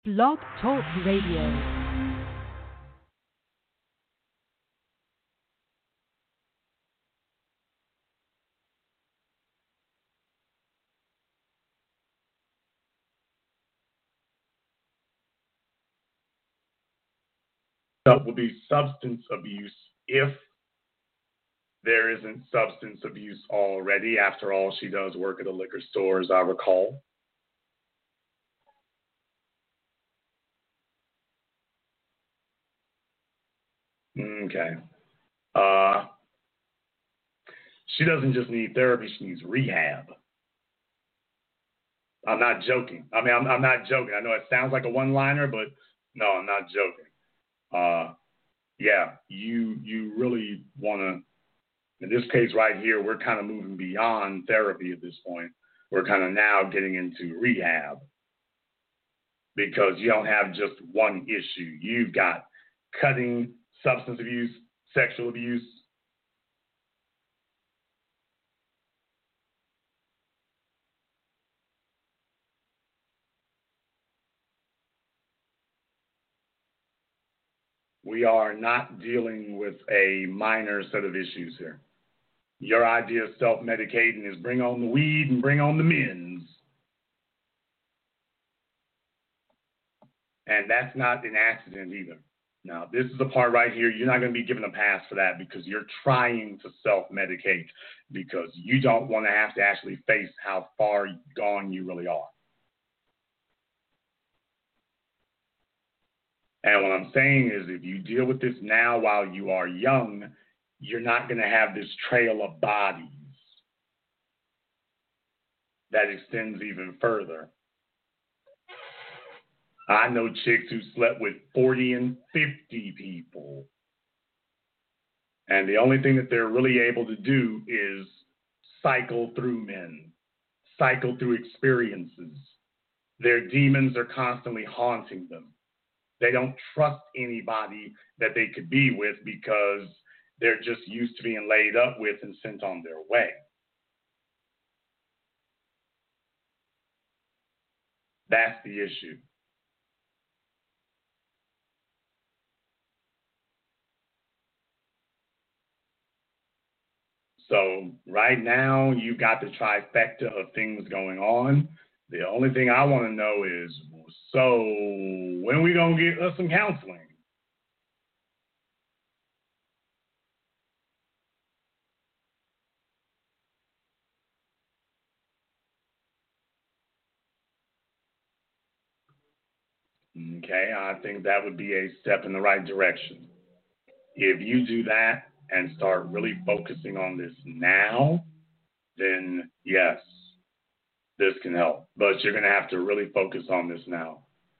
Blog Talk Radio. Will be substance abuse if there isn't substance abuse already. After all, she does work at a liquor store, as I recall. Okay. She doesn't just need therapy, she needs rehab. I'm not joking. I'm not joking. I know it sounds like a one-liner, but no, I'm not joking. Yeah, you really want to, in this case right here, we're kind of moving beyond therapy at this point. We're kind of now getting into rehab because you don't have just one issue. You've got cutting, substance abuse, sexual abuse. We are not dealing with a minor set of issues here. Your idea of self-medicating is bring on the weed and bring on the men's. And that's not an accident either. Now, this is the part right here. You're not going to be given a pass for that because you're trying to self-medicate because you don't want to have to actually face how far gone you really are. And what I'm saying is if you deal with this now while you are young, you're not going to have this trail of bodies that extends even further. I know chicks who slept with 40 and 50 people. And the only thing that they're really able to do is cycle through men, cycle through experiences. Their demons are constantly haunting them. They don't trust anybody that they could be with because they're just used to being laid up with and sent on their way. That's the issue. So right now, you've got the trifecta of things going on. The only thing I want to know is, so when are we going to get us some counseling? Okay, I think that would be a step in the right direction. If you do that and start really focusing on this now, then yes, this can help. But you're going to have to really focus on this now.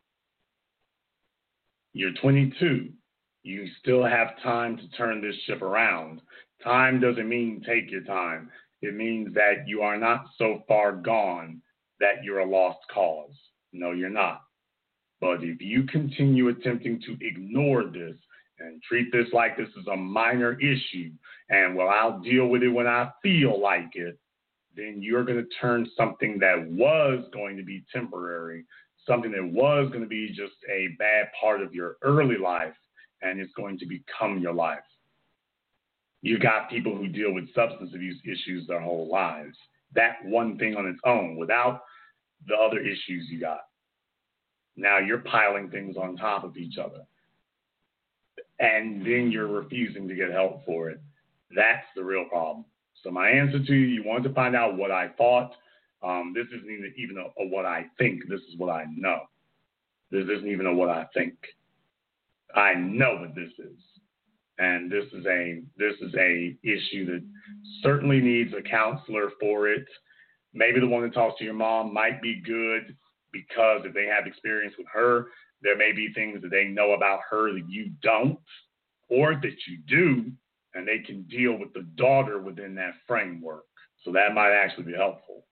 You're 22. You still have time to turn this ship around. Time doesn't mean take your time. It means that you are not so far gone that you're a lost cause. No, you're not. But if you continue attempting to ignore this and treat this like this is a minor issue, and well, I'll deal with it when I feel like it, then you're going to turn something that was going to be temporary, something that was going to be just a bad part of your early life, and it's going to become your life. You've got people who deal with substance abuse issues their whole lives. That one thing on its own, without the other issues you got. Now you're piling things on top of each other. And then you're refusing to get help for it. That's the real problem. So my answer to you, you wanted to find out what I thought. This isn't even a what I think. This is what I know. This isn't even a what I think. I know what this is. And this is a issue that certainly needs a counselor for it. Maybe the one that talks to your mom might be good because if they have experience with her, there may be things that they know about her that you don't, or that you do, and they can deal with the daughter within that framework. So that might actually be helpful.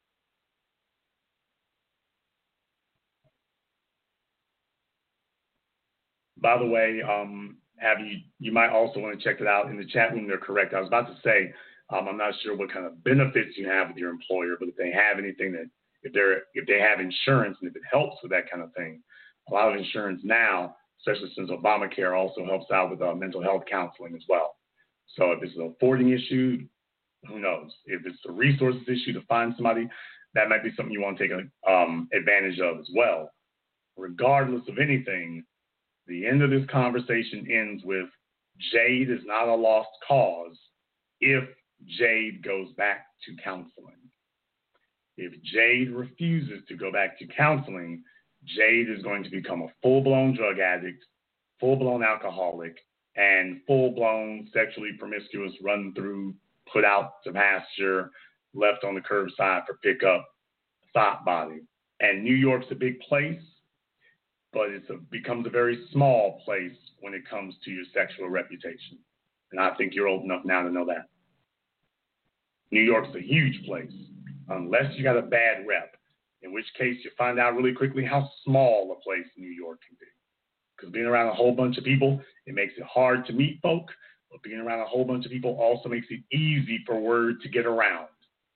By the way, you might also want to check it out in the chat room. They're correct. I was about to say, I'm not sure what kind of benefits you have with your employer, but if they have anything that, if they have insurance and if it helps with that kind of thing, a lot of insurance now, especially since Obamacare also helps out with mental health counseling as well. So if it's an affording issue, who knows? If it's a resources issue to find somebody, that might be something you want to take advantage of as well. Regardless of anything, the end of this conversation ends with Jade is not a lost cause if Jade goes back to counseling. If Jade refuses to go back to counseling, Jade is going to become a full-blown drug addict, full-blown alcoholic, and full-blown sexually promiscuous, run through, put out to pasture, left on the curbside for pickup, thought body. And New York's a big place, but it becomes a very small place when it comes to your sexual reputation. And I think you're old enough now to know that. New York's a huge place, unless you got a bad rep, in which case you find out really quickly how small a place New York can be. Because being around a whole bunch of people, it makes it hard to meet folk, but being around a whole bunch of people also makes it easy for word to get around.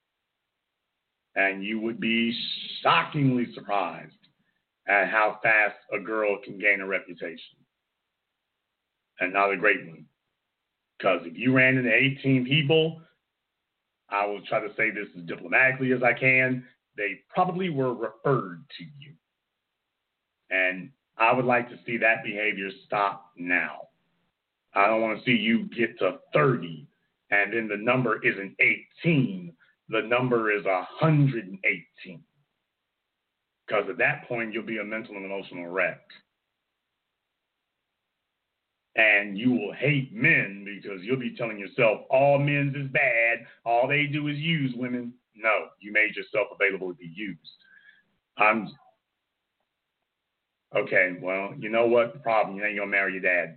And you would be shockingly surprised at how fast a girl can gain a reputation. And not a great one. Because if you ran into 18 people, I will try to say this as diplomatically as I can, they probably were referred to you. And I would like to see that behavior stop now. I don't want to see you get to 30 and then the number isn't 18, the number is 118. Because at that point, you'll be a mental and emotional wreck. And you will hate men because you'll be telling yourself all men's is bad, all they do is use women. No, you made yourself available to be used. Okay, well, you know what the problem? You ain't gonna marry your dad.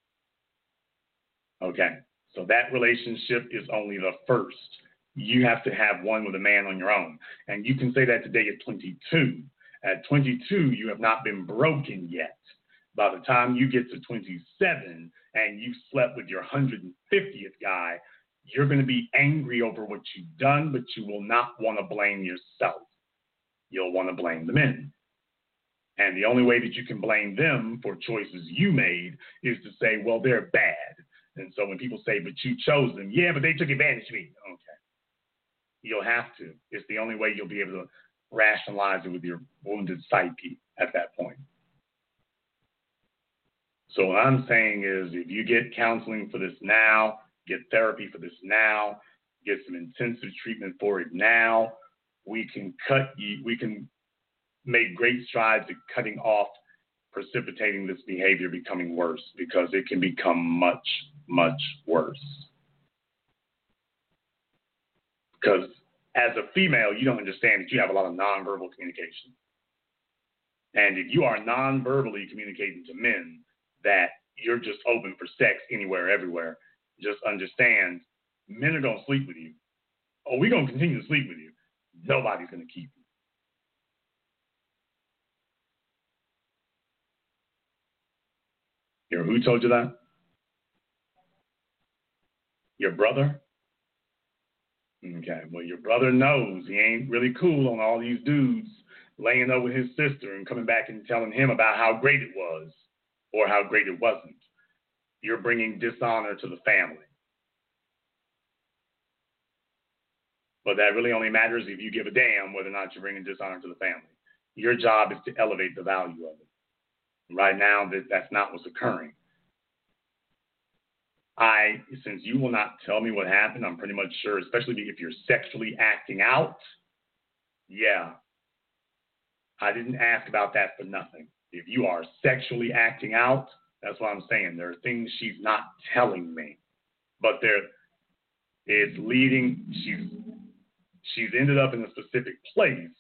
Okay, so that relationship is only the first. You have to have one with a man on your own. And you can say that today at 22. At 22, you have not been broken yet. By the time you get to 27 and you've slept with your 150th guy, you're going to be angry over what you've done, but you will not want to blame yourself. You'll want to blame the men. And the only way that you can blame them for choices you made is to say, well, they're bad. And so when people say, but you chose them, yeah, but they took advantage of me. Okay. You'll have to. It's the only way you'll be able to rationalize it with your wounded psyche at that point. So what I'm saying is if you get counseling for this now, get therapy for this now, get some intensive treatment for it now, we can make great strides at cutting off precipitating this behavior becoming worse, because it can become much, much worse. Because as a female, you don't understand that you have a lot of nonverbal communication. And if you are nonverbally communicating to men that you're just open for sex anywhere, everywhere, just understand men are going to sleep with you. Oh, we're going to continue to sleep with you. Nobody's going to keep you. Who told you that? Your brother? Okay, well, your brother knows he ain't really cool on all these dudes laying up with his sister and coming back and telling him about how great it was or how great it wasn't. You're bringing dishonor to the family. But that really only matters if you give a damn whether or not you're bringing dishonor to the family. Your job is to elevate the value of it. Right now, that's not what's occurring. Since you will not tell me what happened, I'm pretty much sure, especially if you're sexually acting out, yeah, I didn't ask about that for nothing. If you are sexually acting out, that's what I'm saying. There are things she's not telling me, but it's leading. She's ended up in a specific place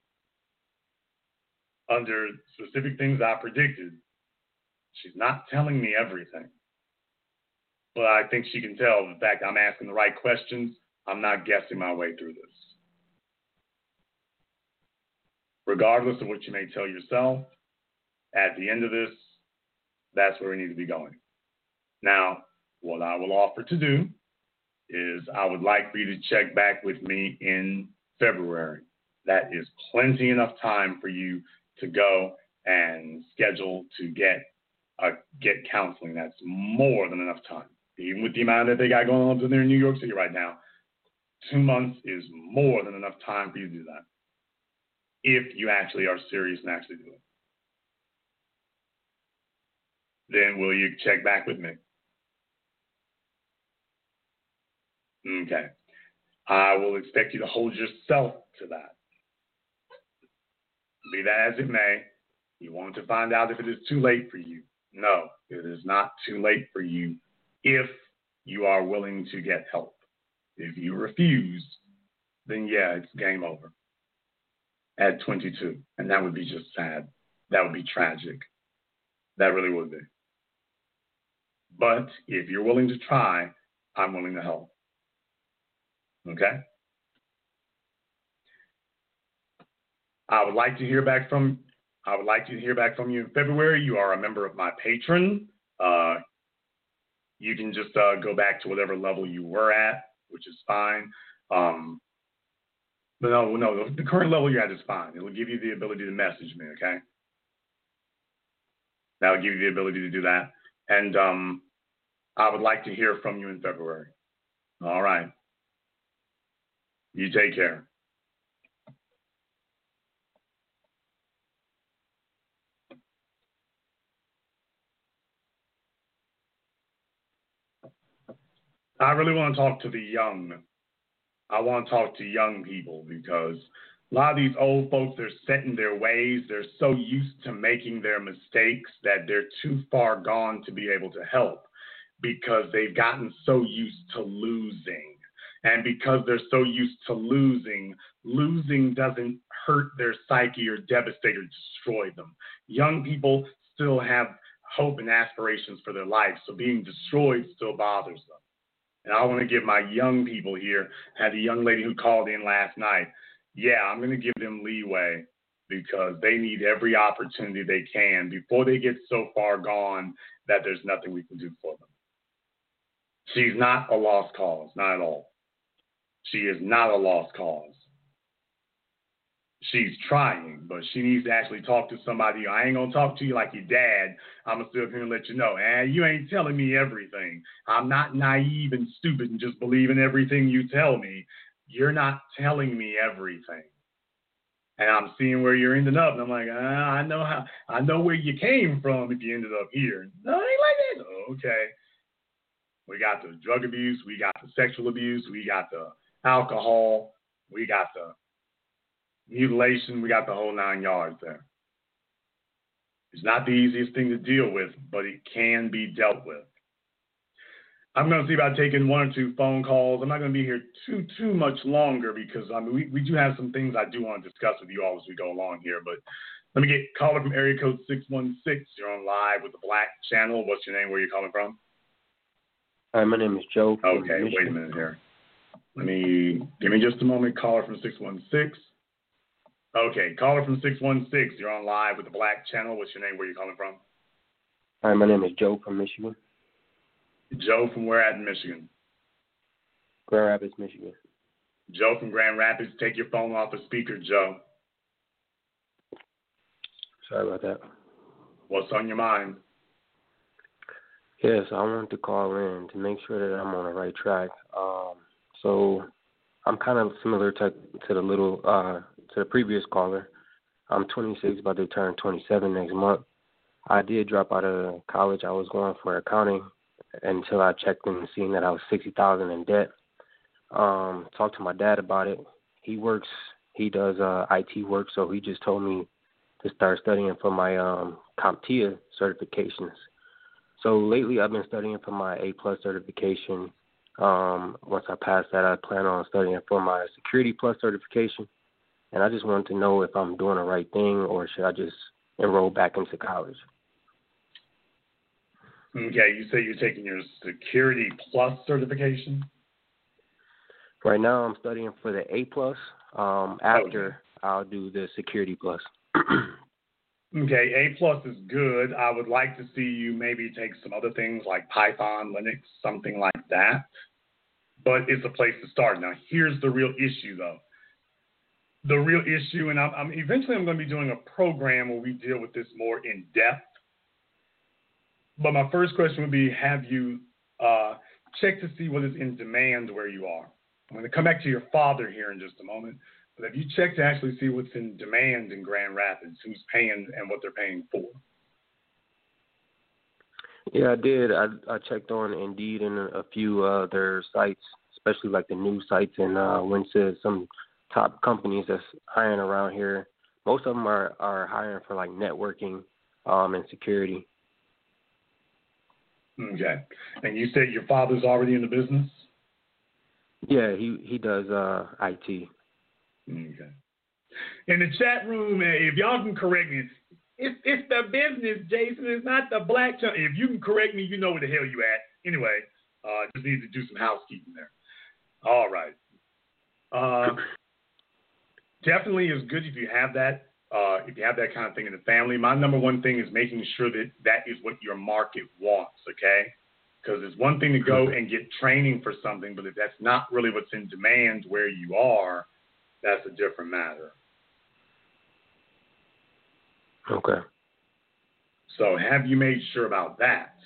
under specific things I predicted. She's not telling me everything. But I think she can tell the fact I'm asking the right questions. I'm not guessing my way through this. Regardless of what you may tell yourself, at the end of this, that's where we need to be going. Now, what I will offer to do is I would like for you to check back with me in February. That is plenty enough time for you to go and schedule to get counseling. That's more than enough time. Even with the amount that they got going on there in New York City right now, 2 months is more than enough time for you to do that. If you actually are serious and actually do it. Then will you check back with me? Okay. I will expect you to hold yourself to that. Be that as it may, you want to find out if it is too late for you. No, it is not too late for you if you are willing to get help. If you refuse, then yeah, it's game over at 22. And that would be just sad. That would be tragic. That really would be. But if you're willing to try, I'm willing to help. Okay? I would like to hear back from you in February. You are a member of my patron. You can just go back to whatever level you were at, which is fine. But no, the current level you're at is fine. It will give you the ability to message me, okay? That will give you the ability to do that. And I would like to hear from you in February. All right. You take care. I really want to talk to the young. I want to talk to young people because a lot of these old folks, they're set in their ways. They're so used to making their mistakes that they're too far gone to be able to help because they've gotten so used to losing. And because they're so used to losing doesn't hurt their psyche or devastate or destroy them. Young people still have hope and aspirations for their life, so being destroyed still bothers them. And I want to give my young people here, had a young lady who called in last night. Yeah, I'm going to give them leeway because they need every opportunity they can before they get so far gone that there's nothing we can do for them. She's not a lost cause, not at all. She is not a lost cause. She's trying, but she needs to actually talk to somebody. I ain't going to talk to you like your dad. I'm going to sit up here and let you know, you ain't telling me everything. I'm not naive and stupid and just believe in everything you tell me. You're not telling me everything. And I'm seeing where you're ending up, and I'm like, I know where you came from if you ended up here. No, it ain't like that. Okay. We got the drug abuse, we got the sexual abuse, we got the alcohol, we got the mutilation, we got the whole 9 yards there. It's not the easiest thing to deal with, but it can be dealt with. I'm going to see about taking 1 or 2 phone calls. I'm not going to be here too much longer because we do have some things I do want to discuss with you all as we go along here. But let me get caller from area code 616. You're on live with the Black Channel. What's your name? Where are you calling from? Hi, my name is Joe. Okay, wait a minute here. Give me just a moment. Caller from 616. Okay, caller from 616. You're on live with the Black Channel. What's your name? Where are you calling from? Hi, my name is Joe from Michigan. Joe from where at in Michigan? Grand Rapids, Michigan. Joe from Grand Rapids. Take your phone off the speaker, Joe. Sorry about that. What's on your mind? Yes, I wanted to call in to make sure that I'm on the right track. So I'm kind of similar to the previous caller. I'm 26, about to turn 27 next month. I did drop out of college. I was going for accounting until I checked in and seen that I was $60,000 in debt. Talked to my dad about it. He does IT work, so he just told me to start studying for my CompTIA certifications. So lately I've been studying for my A+ certification. Once I pass that, I plan on studying for my Security Plus certification. And I just wanted to know if I'm doing the right thing or should I just enroll back into college. Okay, you say you're taking your Security Plus certification? Right now I'm studying for the A+. After I'll do the Security Plus. Okay, A+ is good. I would like to see you maybe take some other things like Python, Linux, something like that. But it's a place to start. Now, here's the real issue, though. the real issue, and I'm eventually I'm going to be doing a program where we deal with this more in depth. But my first question would be, have you checked to see what is in demand where you are? I'm going to come back to your father here in just a moment. But have you checked to actually see what's in demand in Grand Rapids, who's paying and what they're paying for? Yeah, I did. I checked on Indeed and a few other sites, especially like the news sites, and went to some top companies that's hiring around here. Most of them are hiring for like networking and security. Okay. And you said your father's already in the business? Yeah, he does IT. Okay. In the chat room, if y'all can correct me, it's the business, Jason. It's not the black chunk. If you can correct me, you know where the hell you at. Anyway, just need to do some housekeeping there. All right. Definitely is good if you have that. If you have that kind of thing in the family. My number one thing is making sure that that is what your market wants, okay? Because it's one thing to go and get training for something, but if that's not really what's in demand where you are, that's a different matter. Okay. So have you made sure about that?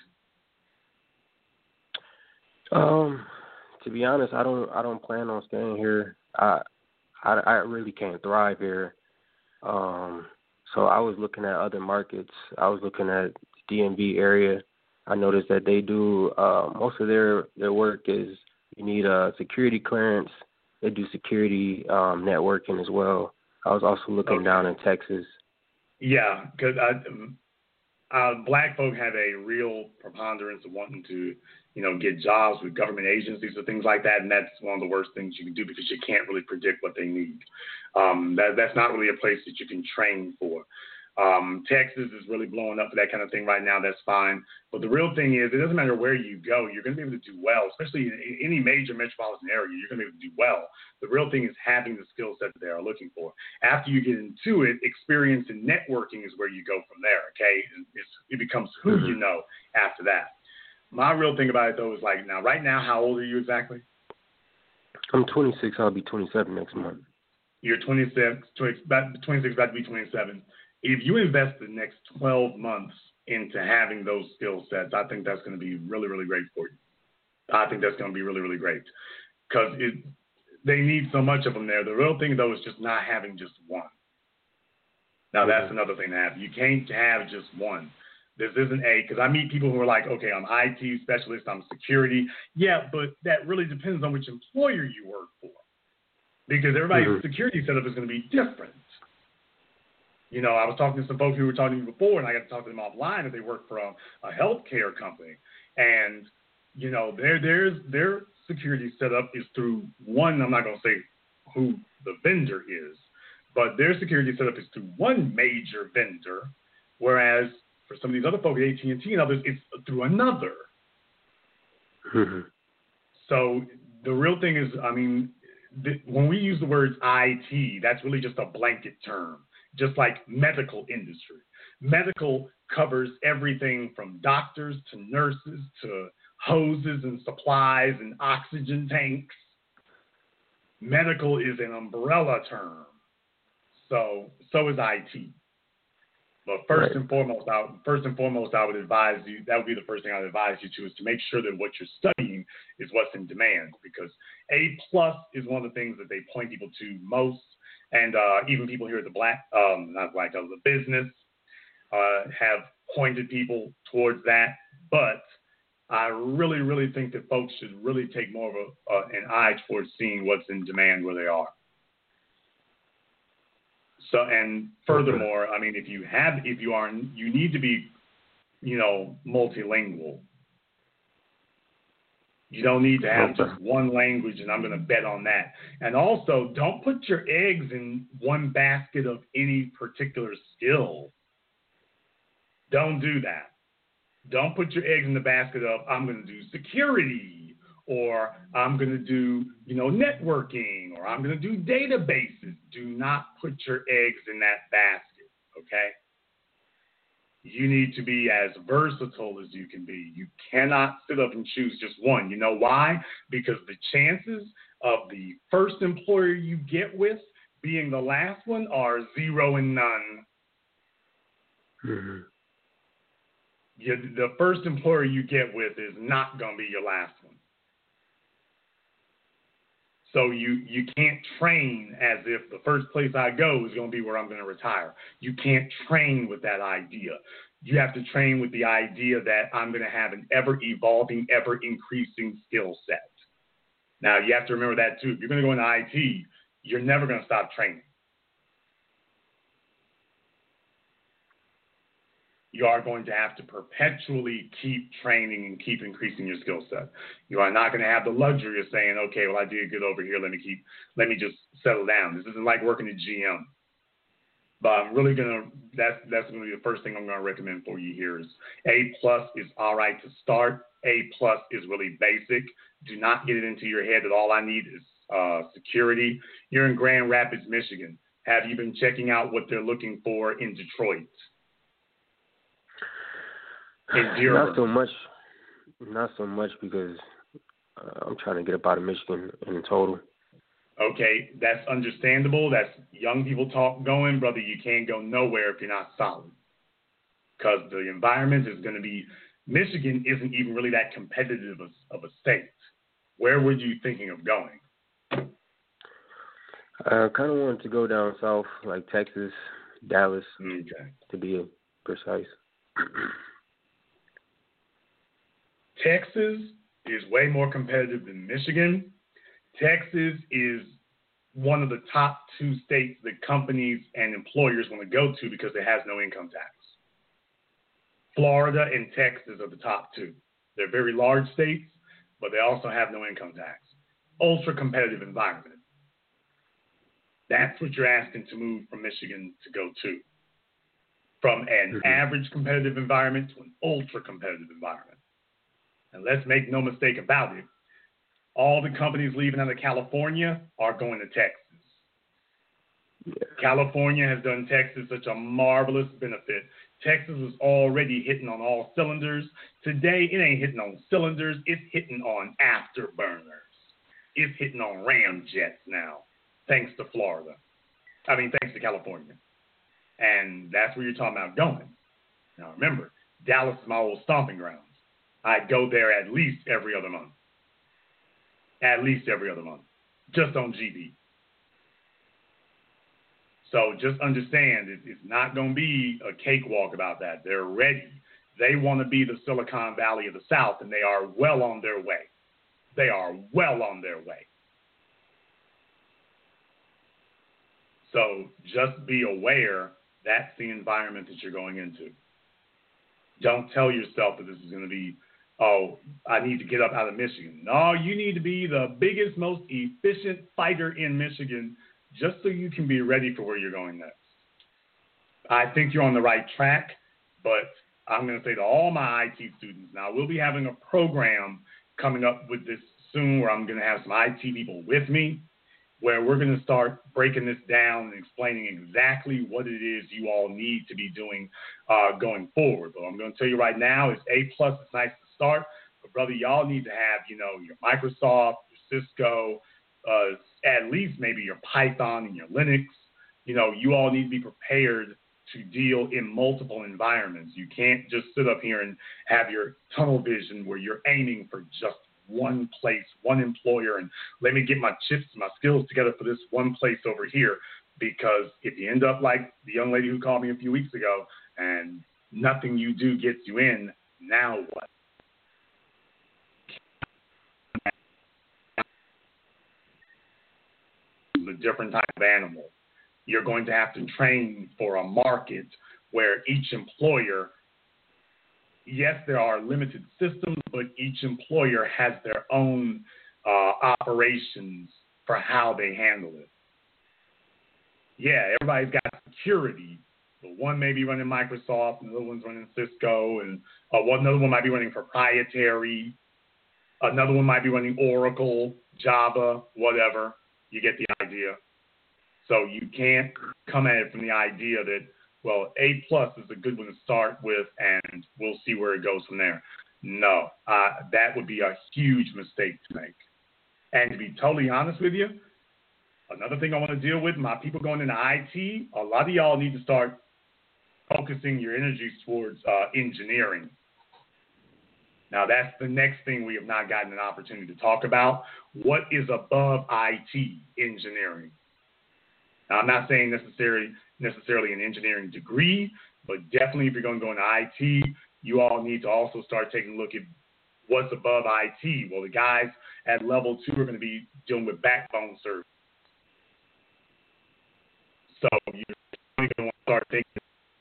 To be honest, I don't plan on staying here. I really can't thrive here. So I was looking at other markets. I was looking at the DMV area. I noticed that they do most of their work is you need a security clearance. They do security networking as well. I was also looking down in Texas. Yeah, because black folk have a real preponderance of wanting to, get jobs with government agencies or things like that, and that's one of the worst things you can do because you can't really predict what they need. That's not really a place that you can train for. Texas is really blowing up for that kind of thing right now. That's fine. But the real thing is, it doesn't matter where you go. You're going to be able to do well, especially in any major metropolitan area. You're going to be able to do well. The real thing is having the skill set that they are looking for. After you get into it, experience in networking is where you go from there, okay? It becomes who you know after that. My real thing about it, though, is like right now, how old are you exactly? I'm 26. I'll be 27 next month. You're 26, about to be 27. If you invest the next 12 months into having those skill sets, I think that's going to be really, really great for you. I think that's going to be really, really great because they need so much of them there. The real thing, though, is just not having just one. Now, that's another thing to have. You can't have just one. This isn't because I meet people who are like, okay, I'm IT specialist, I'm security. Yeah, but that really depends on which employer you work for because everybody's security setup is going to be different. I was talking to some folks who were talking to me before, and I got to talk to them offline that they work for a healthcare company. And, their security setup is through one, I'm not going to say who the vendor is, but their security setup is through one major vendor, whereas for some of these other folks, AT&T and others, it's through another. So the real thing is, when we use the words IT, that's really just a blanket term. Just like medical industry. Medical covers everything from doctors to nurses to hoses and supplies and oxygen tanks. Medical is an umbrella term. So is IT. But first and foremost, I would advise you, that would be the first thing I would advise you to, is to make sure that what you're studying is what's in demand, because A+ is one of the things that they point people to most. And even people here at the business have pointed people towards that. But I really, really think that folks should really take more of an eye towards seeing what's in demand where they are. So, and furthermore, you need to be, multilingual. You don't need to have just one language, and I'm going to bet on that. And also, don't put your eggs in one basket of any particular skill. Don't do that. Don't put your eggs in the basket of, I'm going to do security, or I'm going to do, networking, or I'm going to do databases. Do not put your eggs in that basket, okay? You need to be as versatile as you can be. You cannot sit up and choose just one. You know why? Because the chances of the first employer you get with being the last one or 0 and none. Mm-hmm. The first employer you get with is not going to be your last one. So you can't train as if the first place I go is going to be where I'm going to retire. You can't train with that idea. You have to train with the idea that I'm going to have an ever-evolving, ever-increasing skill set. Now, you have to remember that, too. If you're going to go into IT, you're never going to stop training. You are going to have to perpetually keep training and keep increasing your skill set. You are not going to have the luxury of saying, okay, well, I did good over here. Let me just settle down. This isn't like working at GM. But I'm really that's going to be the first thing I'm going to recommend for you here is A+ is all right to start. A+ is really basic. Do not get it into your head that all I need is security. You're in Grand Rapids, Michigan. Have you been checking out what they're looking for in Detroit? Not so much because I'm trying to get up out of Michigan in total. Okay, that's understandable. That's young people talk going. Brother, you can't go nowhere if you're not solid. Because the environment is going to be, Michigan isn't even really that competitive of a state. Where were you thinking of going? I kind of wanted to go down south, like Texas, Dallas, to be precise. Texas is way more competitive than Michigan. Texas is one of the top 2 states that companies and employers want to go to because it has no income tax. Florida and Texas are the top 2. They're very large states, but they also have no income tax. Ultra competitive environment. That's what you're asking to move from Michigan to go to. From an average competitive environment to an ultra competitive environment. And let's make no mistake about it. All the companies leaving out of California are going to Texas. Yeah. California has done Texas such a marvelous benefit. Texas was already hitting on all cylinders. Today, it ain't hitting on cylinders. It's hitting on afterburners. It's hitting on ramjets now, thanks to thanks to California. And that's where you're talking about going. Now, remember, Dallas is my old stomping grounds. I go there at least every other month. Just on GB. So just understand, it's not going to be a cakewalk about that. They're ready. They want to be the Silicon Valley of the South, and they are well on their way. So just be aware that's the environment that you're going into. Don't tell yourself that this is going to be, oh, I need to get up out of Michigan. No, you need to be the biggest, most efficient fighter in Michigan just so you can be ready for where you're going next. I think you're on the right track, but I'm going to say to all my IT students, now we'll be having a program coming up with this soon where I'm going to have some IT people with me, where we're going to start breaking this down and explaining exactly what it is you all need to be doing going forward. But I'm going to tell you right now, it's A+, it's nice to start, but brother, y'all need to have, your Microsoft, your Cisco, at least maybe your Python and your Linux. You all need to be prepared to deal in multiple environments. You can't just sit up here and have your tunnel vision where you're aiming for just one place, one employer, and let me get my chips, my skills together for this one place over here. Because if you end up like the young lady who called me a few weeks ago and nothing you do gets you in, now what? A different type of animal. You're going to have to train for a market where each employer, yes, there are limited systems, but each employer has their own operations for how they handle it. Yeah, everybody's got security, but one may be running Microsoft, another one's running Cisco, and another one might be running proprietary, another one might be running Oracle, Java, whatever. You get the idea. So you can't come at it from the idea that, well, A+ is a good one to start with, and we'll see where it goes from there. No, that would be a huge mistake to make. And to be totally honest with you, Another thing I want to deal with, my people going into IT, a lot of y'all need to start focusing your energies towards engineering. Now, that's the next thing we have not gotten an opportunity to talk about. What is above IT? Engineering. Now, I'm not saying necessarily an engineering degree, but definitely if you're going to go into IT, you all need to also start taking a look at what's above IT. Well, the guys at level 2 are going to be dealing with backbone service. So you're going to want to start thinking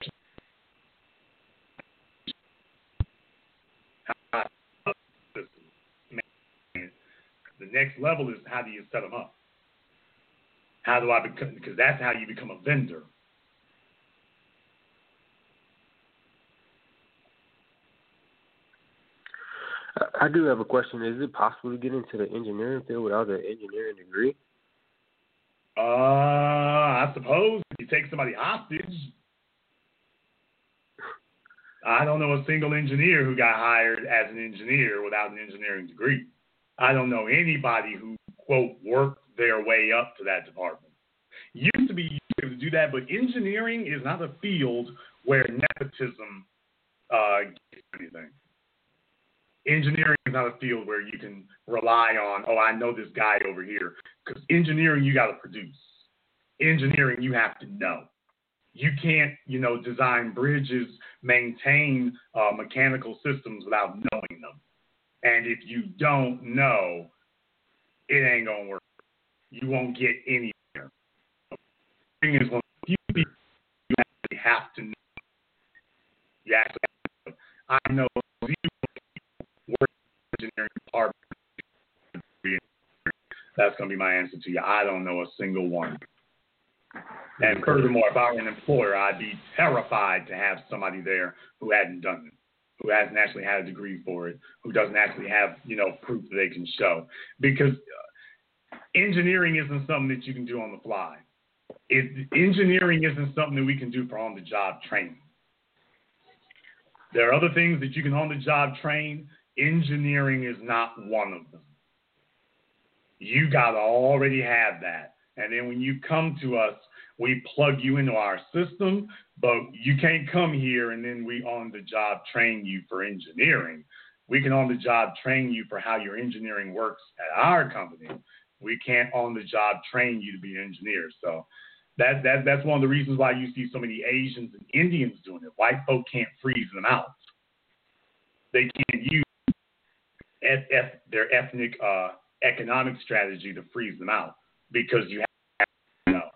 the next level is how do you set them up? How do I become, because that's how you become a vendor. I do have a question. Is it possible to get into the engineering field without an engineering degree? I suppose if you take somebody hostage. I don't know a single engineer who got hired as an engineer without an engineering degree. I don't know anybody who, quote, worked their way up to that department. Used to be able to do that, but engineering is not a field where nepotism gets anything. Engineering is not a field where you can rely on, oh, I know this guy over here. Because engineering, you got to produce. Engineering, you have to know. You can't, design bridges, maintain mechanical systems without knowing them. And if you don't know, it ain't going to work. You won't get anywhere. Engineering is one of the few people you actually have to know. You actually have to know. I know zero people work in the engineering department. That's going to be my answer to you. I don't know a single one. And furthermore, if I were an employer, I'd be terrified to have somebody there who hadn't done it, who hasn't actually had a degree for it, who doesn't actually have, proof that they can show. Because engineering isn't something that you can do on the fly. Engineering isn't something that we can do for on-the-job training. There are other things that you can on-the-job train. Engineering is not one of them. You got to already have that. And then when you come to us, we plug you into our system, but you can't come here and then we on-the-job train you for engineering. We can on-the-job train you for how your engineering works at our company. We can't on-the-job train you to be an engineer. So that's one of the reasons why you see so many Asians and Indians doing it. White folk can't freeze them out. They can't use their ethnic economic strategy to freeze them out because you have to know.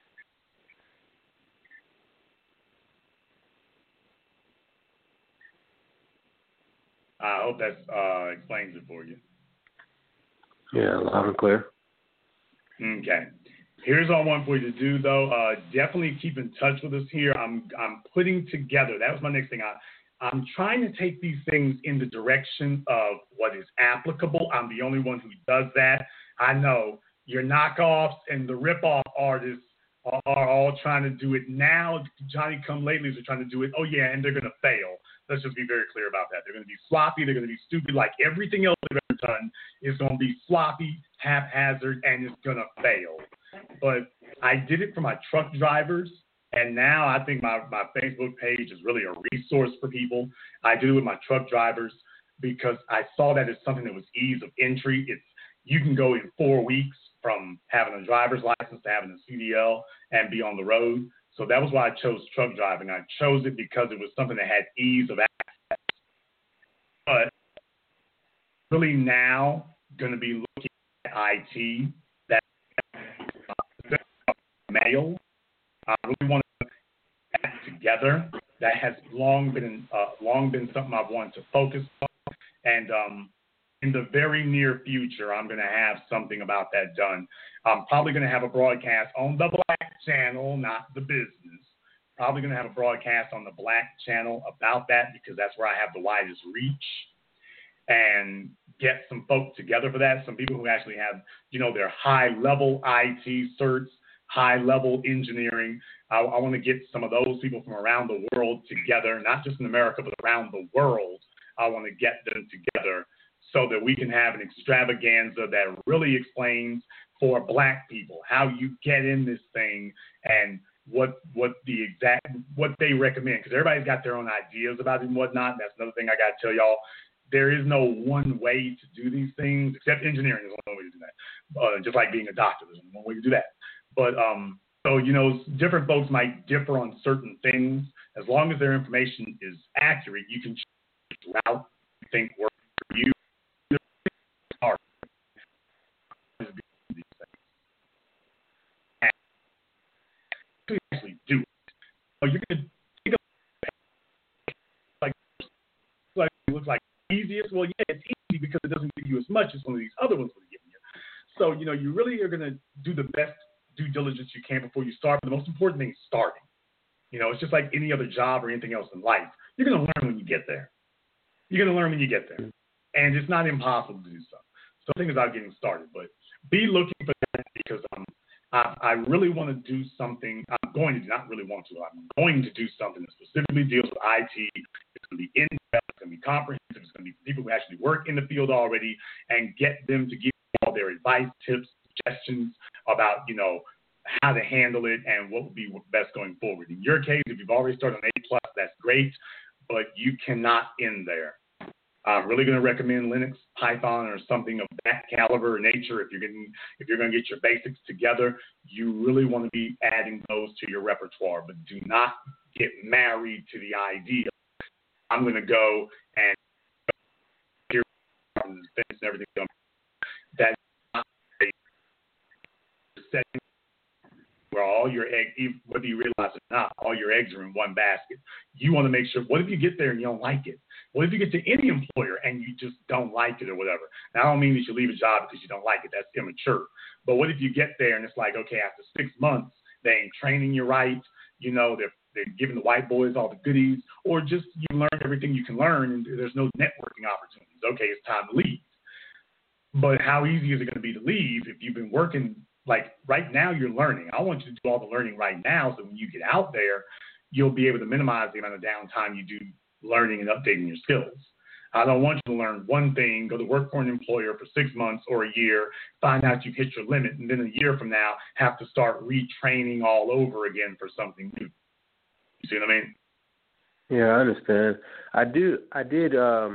I hope that explains it for you. Yeah, loud and clear. Okay. Here's what I want for you to do, though. Definitely keep in touch with us here. I'm putting together. That was my next thing. I'm trying to take these things in the direction of what is applicable. I'm the only one who does that. I know your knockoffs and the rip-off artists are all trying to do it now. Johnny-come-latelys are trying to do it. Oh, yeah, and they're going to fail. Let's just be very clear about that. They're going to be sloppy. They're going to be stupid. Like everything else they've ever done is going to be sloppy, haphazard, and it's going to fail. But I did it for my truck drivers. And now I think my Facebook page is really a resource for people. I do it with my truck drivers because I saw that as something that was ease of entry. You can go in 4 weeks from having a driver's license to having a CDL and be on the road. So that was why I chose truck driving. I chose it because it was something that had ease of access. But really now going to be looking at IT, that mail. I really want to put that together. That has long been something I've wanted to focus on. And in the very near future, I'm going to have something about that done. I'm probably going to have a broadcast on the Black channel, not the business. Probably going to have a broadcast on the Black channel about that because that's where I have the widest reach. And get some folks together for that. Some people who actually have, their high-level IT certs, high-level engineering. I want to get some of those people from around the world together, not just in America, but around the world. I want to get them together so that we can have an extravaganza that really explains for Black people, how you get in this thing, and what they recommend, because everybody's got their own ideas about it and whatnot. And that's another thing I got to tell y'all. There is no one way to do these things, except engineering is one way to do that. Just like being a doctor, there's one way to do that. But so, you know, different folks might differ on certain things. As long as their information is accurate, you can choose the route you think works for you. Actually do it. So you're going to think of like it looks like easiest. Well, yeah, it's easy because it doesn't give you as much as one of these other ones would give you. So, you know, you really are going to do the best due diligence you can before you start. But the most important thing is starting. You know, it's just like any other job or anything else in life. You're going to learn when you get there. You're going to learn when you get there. And it's not impossible to do so. So think about getting started. But be looking for that, because I really want to do something. I'm going to do something that specifically deals with IT. It's going to be in-depth. It's going to be comprehensive. It's going to be people who actually work in the field already, and get them to give all their advice, tips, suggestions about, you know, how to handle it and what would be best going forward. In your case, if you've already started on A+, that's great, but you cannot end there. I'm really going to recommend Linux, Python, or something of that caliber or nature. If you're going to get your basics together, you really want to be adding those to your repertoire. But do not get married to the idea. I'm going to go and hear and everything. That's not a setting where all your eggs, whether you realize it or not, all your eggs are in one basket. You want to make sure, what if you get there and you don't like it? What if you get to any employer and you just don't like it or whatever? Now, I don't mean that you leave a job because you don't like it. That's immature. But what if you get there and it's like, okay, after 6 months, they ain't training you right. You know, they're giving the white boys all the goodies, or just you learn everything you can learn and there's no networking opportunities. Okay, it's time to leave. But how easy is it going to be to leave if you've been working? Like right now, you're learning. I want you to do all the learning right now, so when you get out there, you'll be able to minimize the amount of downtime you do learning and updating your skills. I don't want you to learn one thing, go to work for an employer for 6 months or a year, find out you've hit your limit, and then a year from now have to start retraining all over again for something new. You see what I mean? Yeah, I understand. I did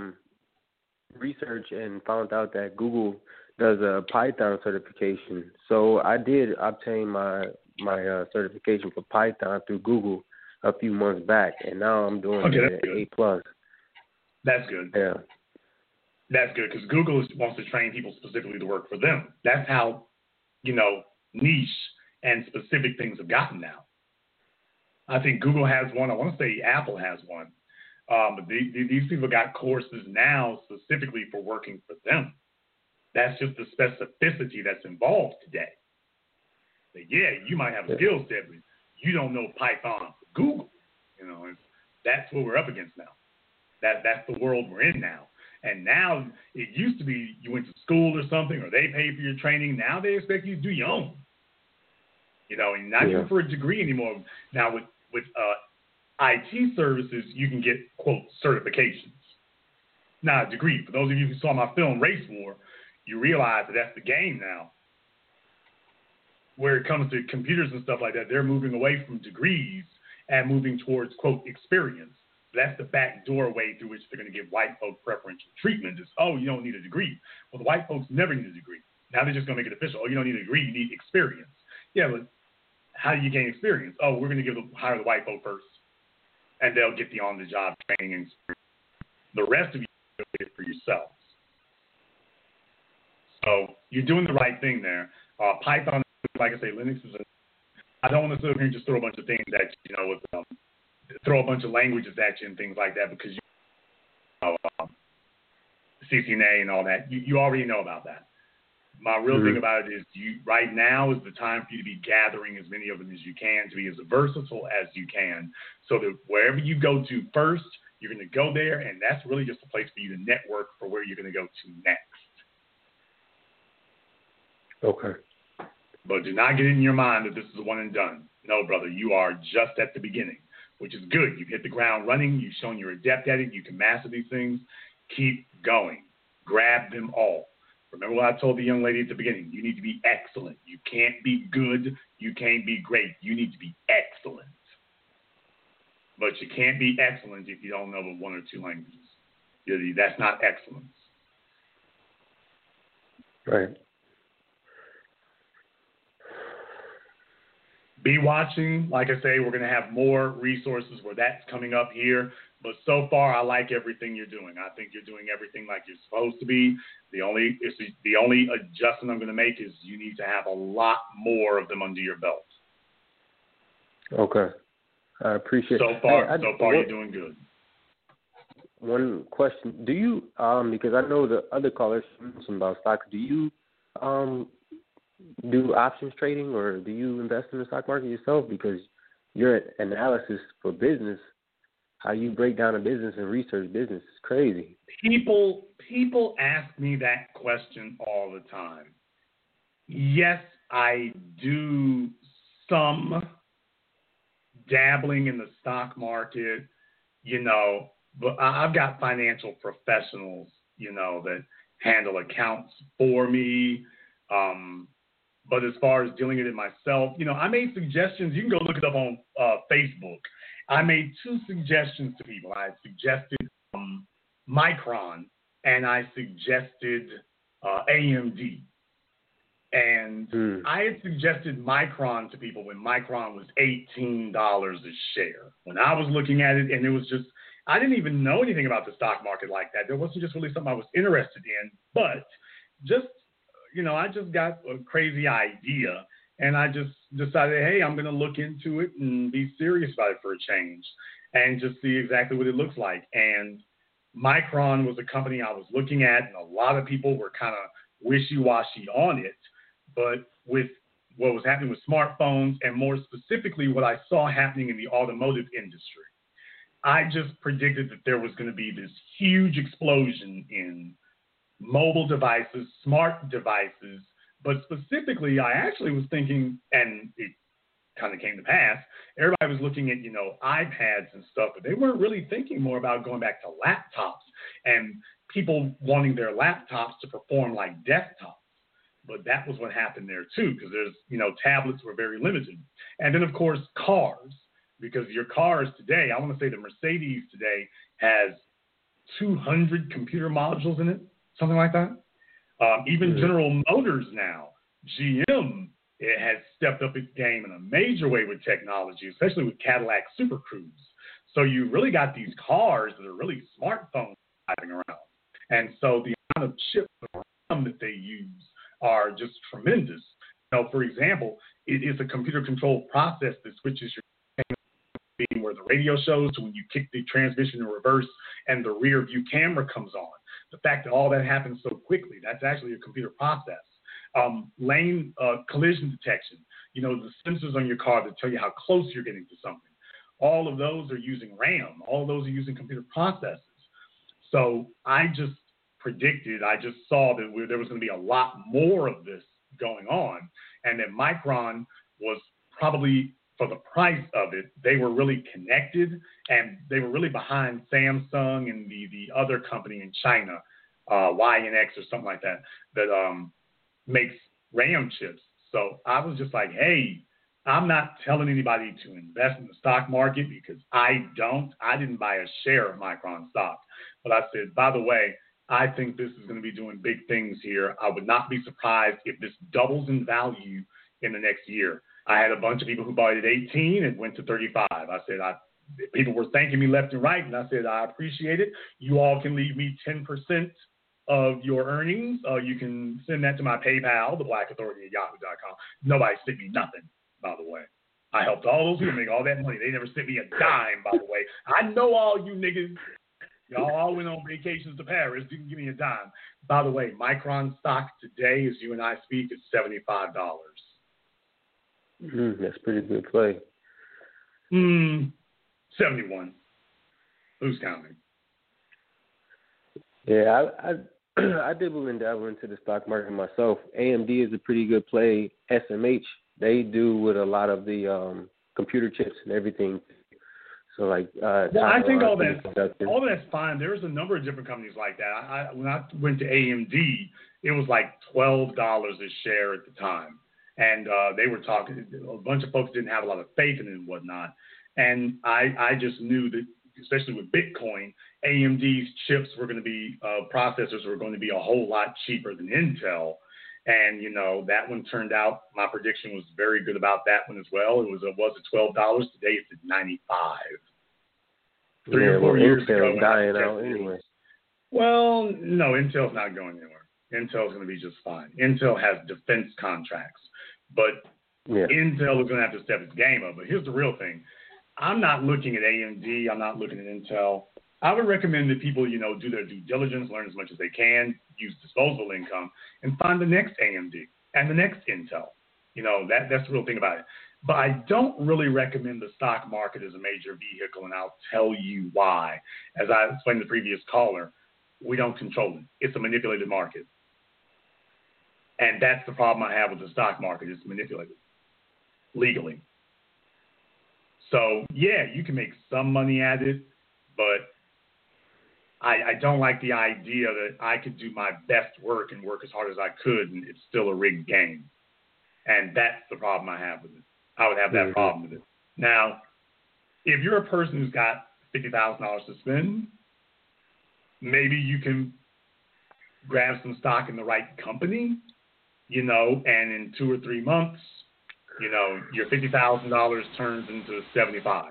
research and found out that Google does a Python certification. So I did obtain my certification for Python through Google a few months back, and now I'm doing it at A+. That's good. Yeah. That's good, because Google wants to train people specifically to work for them. That's how, you know, niche and specific things have gotten now. I think Google has one. I want to say Apple has one. But these people got courses now specifically for working for them. That's just the specificity that's involved today. But yeah, you might have a skill set, but you don't know Python for Google. You know, and that's what we're up against now. That's the world we're in now. And now it used to be you went to school or something, or they paid for your training. Now they expect you to do your own. You know, and not even for a degree anymore. Now with IT services, you can get, quote, certifications. Not a degree. For those of you who saw my film Race War, you realize that that's the game now. Where it comes to computers and stuff like that, they're moving away from degrees and moving towards, quote, experience. That's the back doorway through which they're going to give white folk preferential treatment. Is, oh, you don't need a degree. Well, the white folks never need a degree. Now they're just going to make it official. Oh, you don't need a degree. You need experience. Yeah, but how do you gain experience? Oh, we're going to hire the white folk first, and they'll get the on-the-job training and experience. The rest of you do it for yourselves. So you're doing the right thing there. Python, like I say, Linux is I don't want to sit up here and just throw a bunch of things at you, you know, with throw a bunch of languages at you and things like that, because CCNA and all that, you already know about that. My real thing about it is right now is the time for you to be gathering as many of them as you can, to be as versatile as you can, so that wherever you go to first, you're going to go there, and that's really just a place for you to network for where you're going to go to next. Okay. But do not get it in your mind that this is a one and done. No, brother, you are just at the beginning, which is good. You've hit the ground running. You've shown you're adept at it. You can master these things. Keep going. Grab them all. Remember what I told the young lady at the beginning. You need to be excellent. You can't be good. You can't be great. You need to be excellent. But you can't be excellent if you don't know but one or two languages. That's not excellence. Right. Be watching. Like I say, we're going to have more resources where that's coming up here. But so far, I like everything you're doing. I think you're doing everything like you're supposed to be. The only adjustment I'm going to make is you need to have a lot more of them under your belt. Okay. I appreciate it. So far, you're doing good. One question. Do you, because I know the other callers mentioned about stocks, do you do options trading or do you invest in the stock market yourself? Because your analysis for business, how you break down a business and research business is crazy. People ask me that question all the time. Yes, I do some dabbling in the stock market, but I've got financial professionals, that handle accounts for me. But as far as dealing with it myself, I made suggestions. You can go look it up on Facebook. I made 2 suggestions to people. I suggested Micron and I suggested AMD. And I had suggested Micron to people when Micron was $18 a share. When I was looking at it, and it was just, I didn't even know anything about the stock market like that. There wasn't just really something I was interested in, but just, I just got a crazy idea, and I just decided, hey, I'm going to look into it and be serious about it for a change and just see exactly what it looks like. And Micron was a company I was looking at, and a lot of people were kind of wishy-washy on it. But with what was happening with smartphones, and more specifically what I saw happening in the automotive industry, I just predicted that there was going to be this huge explosion in mobile devices, smart devices. But specifically, I actually was thinking, and it kind of came to pass, everybody was looking at, iPads and stuff, but they weren't really thinking more about going back to laptops and people wanting their laptops to perform like desktops. But that was what happened there, too, because there's, tablets were very limited. And then, of course, cars, because your cars today, I want to say the Mercedes today has 200 computer modules in it, something like that. Even General Motors now, GM, it has stepped up its game in a major way with technology, especially with Cadillac Super Cruise. So you really got these cars that are really smartphones driving around. And so the amount of chips that they use are just tremendous. For example, it is a computer-controlled process that switches your where the radio shows to when you kick the transmission in reverse and the rear view camera comes on. The fact that all that happens so quickly, that's actually a computer process. Lane collision detection, the sensors on your car that tell you how close you're getting to something. All of those are using RAM. All of those are using computer processes. So I just saw that there was going to be a lot more of this going on, and that Micron was probably, for the price of it, they were really connected, and they were really behind Samsung and the other company in China, YNX or something like that, that makes RAM chips. So I was just like, hey, I'm not telling anybody to invest in the stock market because I didn't buy a share of Micron stock. But I said, by the way, I think this is going to be doing big things here. I would not be surprised if this doubles in value in the next year. I had a bunch of people who bought it at 18 and went to 35. I said, people were thanking me left and right, and I said, I appreciate it. You all can leave me 10% of your earnings. You can send that to my PayPal, theblackauthority@yahoo.com. Nobody sent me nothing, by the way. I helped all those people make all that money. They never sent me a dime, by the way. I know all you niggas. Y'all all went on vacations to Paris. Didn't give me a dime. By the way, Micron stock today, as you and I speak, is $75. That's pretty good play. 71. Who's counting? Yeah, I dibble and dabble into the stock market myself. AMD is a pretty good play. SMH, they do with a lot of the computer chips and everything. So like, well, I think all semiconductor. that's fine. There's a number of different companies like that. When I went to AMD, it was like $12 a share at the time, and they were talking. A bunch of folks didn't have a lot of faith in it and whatnot, and I just knew that, especially with Bitcoin, AMD's chips were going to be processors were going to be a whole lot cheaper than Intel. And, you know, that one turned out, my prediction was very good about that one as well. It was at $12. Today it's at 95. 3 or 4 years ago. Intel's dying out anyway. Well, no, Intel's not going anywhere. Intel's going to be just fine. Intel has defense contracts, but Intel is going to have to step its game up. But here's the real thing. I'm not looking at AMD. I'm not looking at Intel. I would recommend that people, you know, do their due diligence, learn as much as they can, use disposable income, and find the next AMD and the next Intel. You know, that's the real thing about it. But I don't really recommend the stock market as a major vehicle, and I'll tell you why. As I explained to the previous caller, we don't control it. It's a manipulated market. And that's the problem I have with the stock market. It's manipulated legally. So, yeah, you can make some money at it, but I don't like the idea that I could do my best work and work as hard as I could, and it's still a rigged game. And that's the problem I have with it. I would have that problem with it. Now, if you're a person who's got $50,000 to spend, maybe you can grab some stock in the right company, you know, and in 2 or 3 months, you know, your $50,000 turns into 75.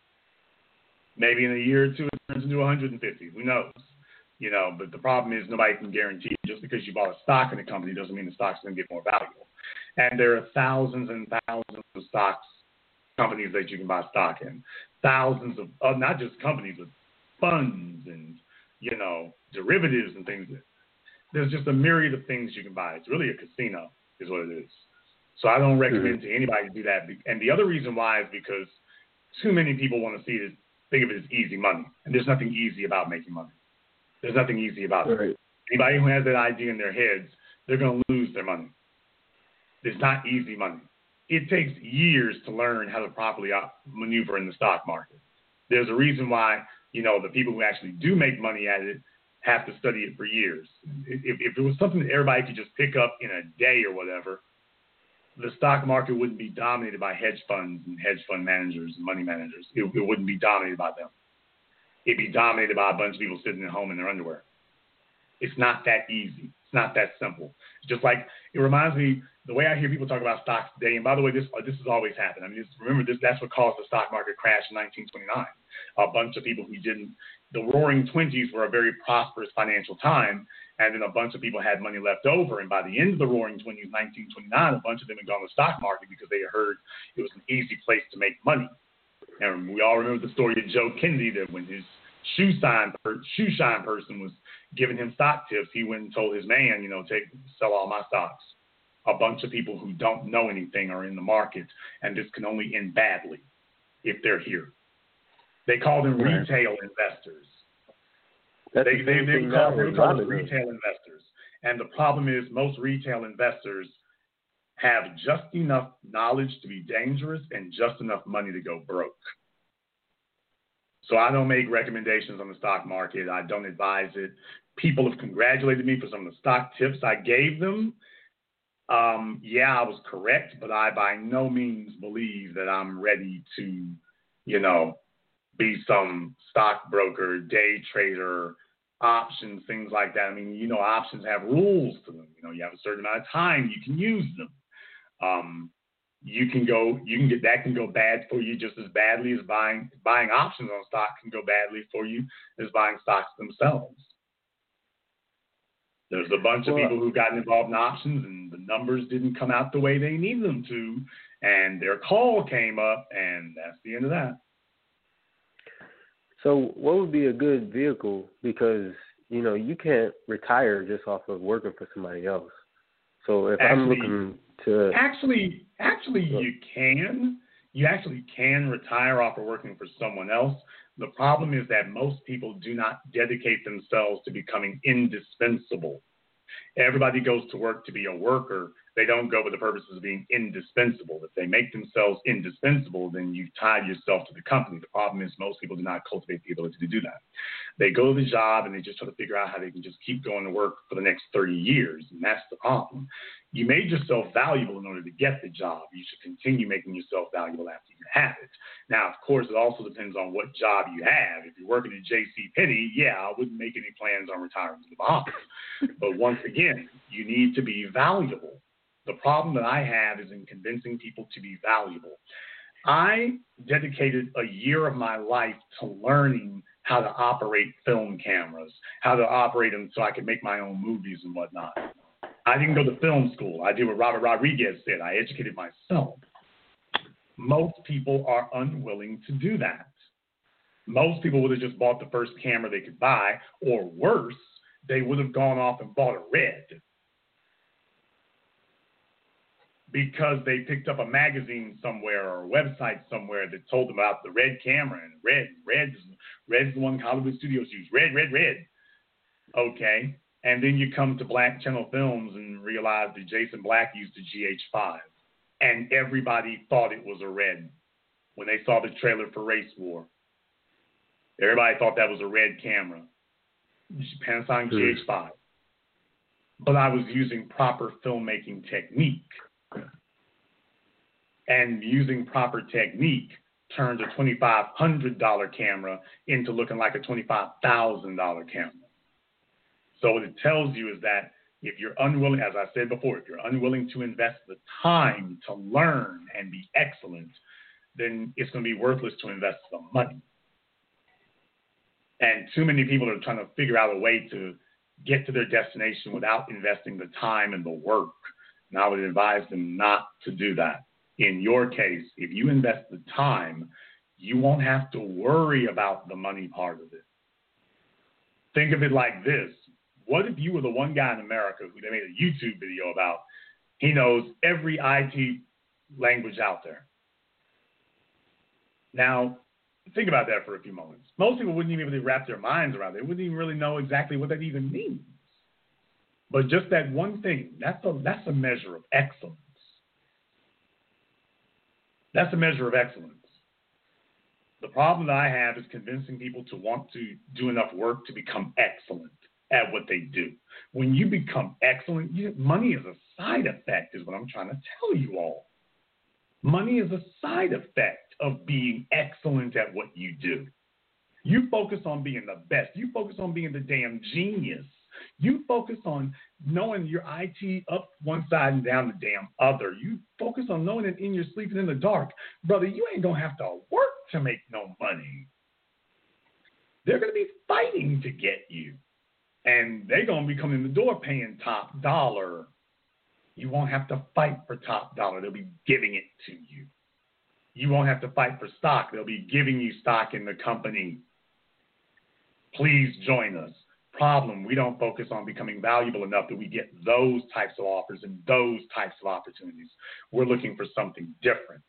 Maybe in a year or two, it turns into 150. Who knows? You know, but the problem is nobody can guarantee just because you bought a stock in a company doesn't mean the stock's going to get more valuable. And there are thousands and thousands of companies that you can buy stock in. Thousands of not just companies, but funds and, you know, derivatives and things. There's just a myriad of things you can buy. It's really a casino is what it is. So I don't recommend to anybody to do that. And the other reason why is because too many people want to see it, think of it as easy money. And there's nothing easy about making money. There's nothing easy about it. Anybody who has that idea in their heads, they're going to lose their money. It's not easy money. It takes years to learn how to properly maneuver in the stock market. There's a reason why, you know, the people who actually do make money at it have to study it for years. If it was something that everybody could just pick up in a day or whatever, the stock market wouldn't be dominated by hedge funds and hedge fund managers and money managers. It wouldn't be dominated by them. It'd be dominated by a bunch of people sitting at home in their underwear. It's not that easy. It's not that simple. Just like it reminds me, the way I hear people talk about stocks today, and by the way, this has always happened. I mean, remember, that's what caused the stock market crash in 1929. A bunch of people who didn't, the roaring 20s were a very prosperous financial time, and then a bunch of people had money left over, and by the end of the roaring 20s, 1929, a bunch of them had gone to the stock market because they had heard it was an easy place to make money. And we all remember the story of Joe Kennedy, that when his shoe shine person was giving him stock tips, he went and told his man, you know, sell all my stocks. A bunch of people who don't know anything are in the market, and this can only end badly if they're here. They call them retail investors. They call them retail investors. And the problem is most retail investors have just enough knowledge to be dangerous and just enough money to go broke. So I don't make recommendations on the stock market. I don't advise it. People have congratulated me for some of the stock tips I gave them. I was correct, but I by no means believe that I'm ready to, you know, be some stockbroker, day trader, options, things like that. I mean, you know, options have rules to them. You know, you have a certain amount of time you can use them. That can go bad for you just as badly as buying options on stock can go badly for you as buying stocks themselves. There's a bunch of people who've gotten involved in options and the numbers didn't come out the way they needed them to, and their call came up, and that's the end of that. So what would be a good vehicle? Because, you know, you can't retire just off of working for somebody else. So if I'm looking to... Actually, you can. You actually can retire off of working for someone else. The problem is that most people do not dedicate themselves to becoming indispensable. Everybody goes to work to be a worker. They don't go with the purposes of being indispensable. If they make themselves indispensable, then you've tied yourself to the company. The problem is most people do not cultivate the ability to do that. They go to the job and they just try to figure out how they can just keep going to work for the next 30 years, and that's the problem. You made yourself valuable in order to get the job. You should continue making yourself valuable after you have it. Now, of course, it also depends on what job you have. If you're working at JCPenney, yeah, I wouldn't make any plans on retiring to the Bahamas. But once again, you need to be valuable. The problem that I have is in convincing people to be valuable. I dedicated a year of my life to learning how to operate film cameras, how to operate them so I could make my own movies and whatnot. I didn't go to film school. I did what Robert Rodriguez said. I educated myself. Most people are unwilling to do that. Most people would have just bought the first camera they could buy, or worse, they would have gone off and bought a Red because they picked up a magazine somewhere or a website somewhere that told them about the Red camera, and Red's the one Hollywood studios use. Red. Okay. And then you come to Black Channel Films and realize that Jason Black used a GH5. And everybody thought it was a Red when they saw the trailer for Race War. Everybody thought that was a Red camera. Panasonic GH5. But I was using proper filmmaking technique. And using proper technique turned a $2,500 camera into looking like a $25,000 camera. So what it tells you is that if you're unwilling, as I said before, if you're unwilling to invest the time to learn and be excellent, then it's going to be worthless to invest the money. And too many people are trying to figure out a way to get to their destination without investing the time and the work. And I would advise them not to do that. In your case, if you invest the time, you won't have to worry about the money part of it. Think of it like this. What if you were the one guy in America who they made a YouTube video about? He knows every IT language out there. Now, think about that for a few moments. Most people wouldn't even be able to wrap their minds around it. They wouldn't even really know exactly what that even means. But just that one thing, that's a measure of excellence. That's a measure of excellence. The problem that I have is convincing people to want to do enough work to become excellent at what they do. When you become excellent, money is a side effect, is what I'm trying to tell you all. Money is a side effect of being excellent at what you do. You focus on being the best. You focus on being the damn genius. You focus on knowing your IT up one side and down the damn other. You focus on knowing it in your sleep and in the dark. Brother, you ain't going to have to work to make no money. They're going to be fighting to get you. And they're going to be coming in the door paying top dollar. You won't have to fight for top dollar. They'll be giving it to you. You won't have to fight for stock. They'll be giving you stock in the company. Please join us. Problem, we don't focus on becoming valuable enough that we get those types of offers and those types of opportunities. We're looking for something different.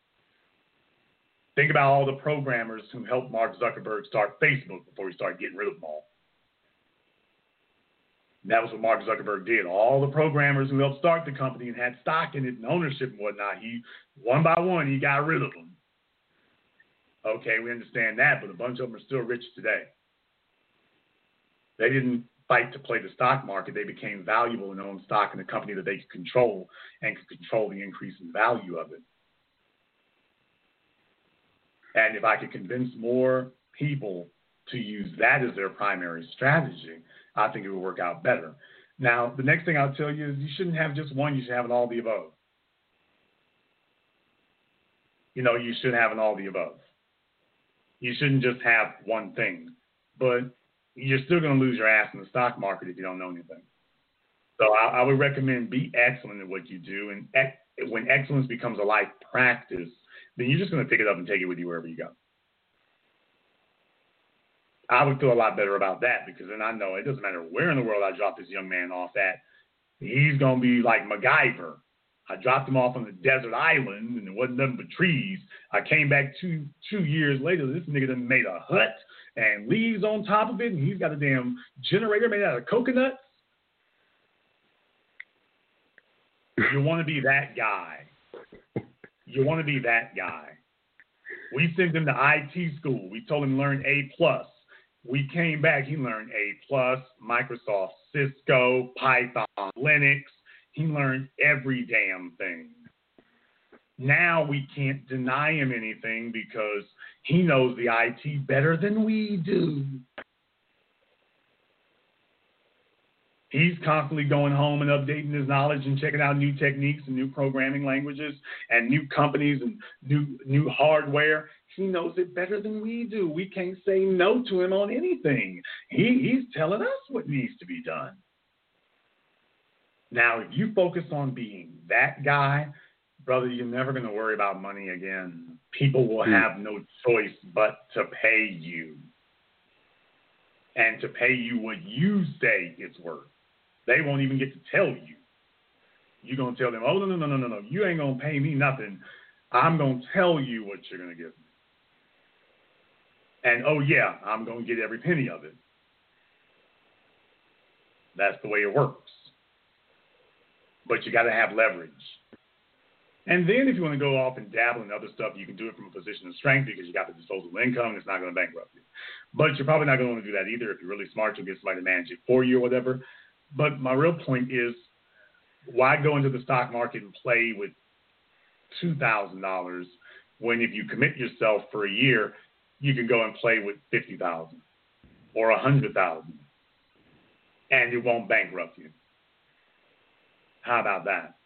Think about all the programmers who helped Mark Zuckerberg start Facebook before he started getting rid of them all. And that was what Mark Zuckerberg did. All the programmers who helped start the company and had stock in it and ownership and whatnot, he, one by one, he got rid of them. Okay, we understand that, but a bunch of them are still rich today. They didn't fight to play the stock market. They became valuable and owned stock in a company that they could control and could control the increase in value of it. And if I could convince more people to use that as their primary strategy, I think it would work out better. Now, the next thing I'll tell you is you shouldn't have just one. You should have an all the above. You should have an all the above. You shouldn't just have one thing. But you're still going to lose your ass in the stock market if you don't know anything. So I would recommend be excellent at what you do. And when excellence becomes a life practice, then you're just going to pick it up and take it with you wherever you go. I would feel a lot better about that because then I know it doesn't matter where in the world I drop this young man off at. He's going to be like MacGyver. I dropped him off on a desert island and it wasn't nothing but trees. I came back two years later. This nigga done made a hut and leaves on top of it, and he's got a damn generator made out of coconuts. You want to be that guy. You want to be that guy. We sent him to IT school. We told him to learn A+. We came back. He learned A+, Microsoft, Cisco, Python, Linux. He learned every damn thing. Now we can't deny him anything because he knows the IT better than we do. He's constantly going home and updating his knowledge and checking out new techniques and new programming languages and new companies and new hardware. He knows it better than we do. We can't say no to him on anything. He's telling us what needs to be done. Now, if you focus on being that guy, brother, you're never going to worry about money again. People will have no choice but to pay you. And to pay you what you say it's worth. They won't even get to tell you. You're going to tell them, oh, no. You ain't going to pay me nothing. I'm going to tell you what you're going to give me. And, oh, yeah, I'm going to get every penny of it. That's the way it works. But you got to have leverage. And then if you want to go off and dabble in other stuff, you can do it from a position of strength because you got the disposable income and it's not going to bankrupt you. But you're probably not going to want to do that either. If you're really smart, you'll get somebody to manage it for you or whatever. But my real point is, why go into the stock market and play with $2,000 when if you commit yourself for a year, you can go and play with $50,000 or $100,000 and it won't bankrupt you? How about that?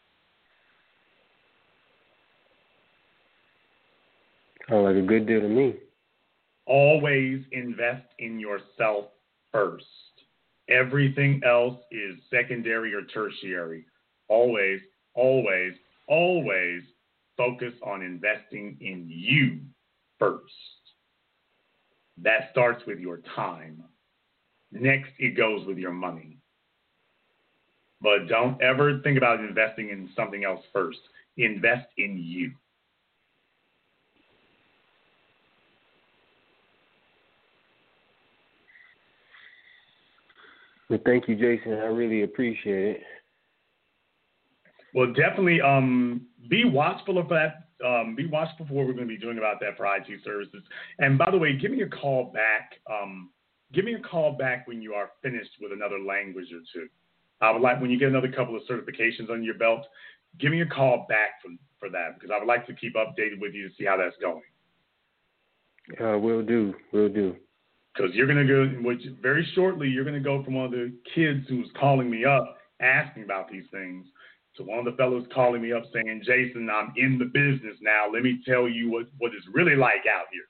Sounds like a good deal to me. Always invest in yourself first. Everything else is secondary or tertiary. Always, always, always focus on investing in you first. That starts with your time. Next, it goes with your money. But don't ever think about investing in something else first. Invest in you. Well, thank you, Jason. I really appreciate it. Well, definitely be watchful of that. Be watchful for what we're going to be doing about that for IT services. And by the way, give me a call back. Give me a call back when you are finished with another language or two. I would like, when you get another couple of certifications under your belt, give me a call back for that because I would like to keep updated with you to see how that's going. Will do. Because you're going to go, which very shortly, you're going to go from one of the kids who was calling me up asking about these things to one of the fellows calling me up saying, Jason, I'm in the business now. Let me tell you what it's really like out here.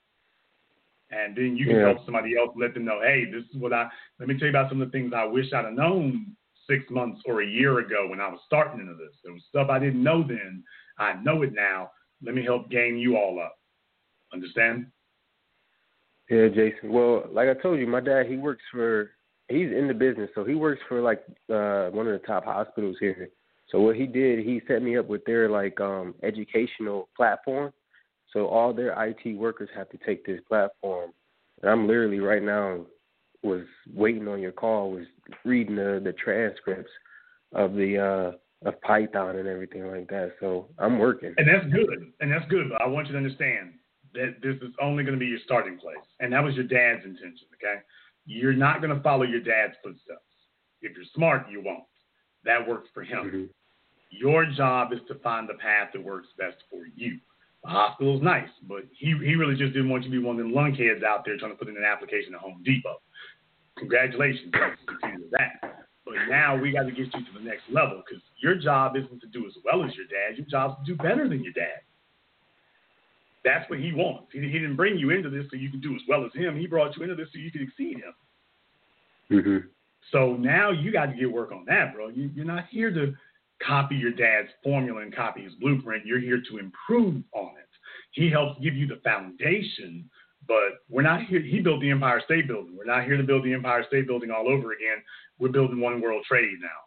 And then you can help somebody else, let them know, hey, this is let me tell you about some of the things I wish I'd have known 6 months or a year ago when I was starting into this. There was stuff I didn't know then. I know it now. Let me help game you all up. Understand? Yeah, Jason. Well, like I told you, my dad, he's in the business, so he works for like one of the top hospitals here. So what he did, he set me up with their like educational platform. So all their IT workers have to take this platform. And I'm literally right now was waiting on your call, was reading the transcripts of the of Python and everything like that. So I'm working. And that's good. But I want you to understand that this is only going to be your starting place. And that was your dad's intention, okay? You're not going to follow your dad's footsteps. If you're smart, you won't. That works for him. Mm-hmm. Your job is to find the path that works best for you. The hospital's nice, but he really just didn't want you to be one of them lunkheads out there trying to put in an application at Home Depot. Congratulations, continue with that. But now we got to get you to the next level because your job isn't to do as well as your dad. Your job is to do better than your dad. That's what he wants. He didn't bring you into this so you can do as well as him. He brought you into this so you could exceed him. Mm-hmm. So now you got to get work on that, bro. You're not here to copy your dad's formula and copy his blueprint. You're here to improve on it. He helps give you the foundation, but we're not here. He built the Empire State Building. We're not here to build the Empire State Building all over again. We're building One World Trade now.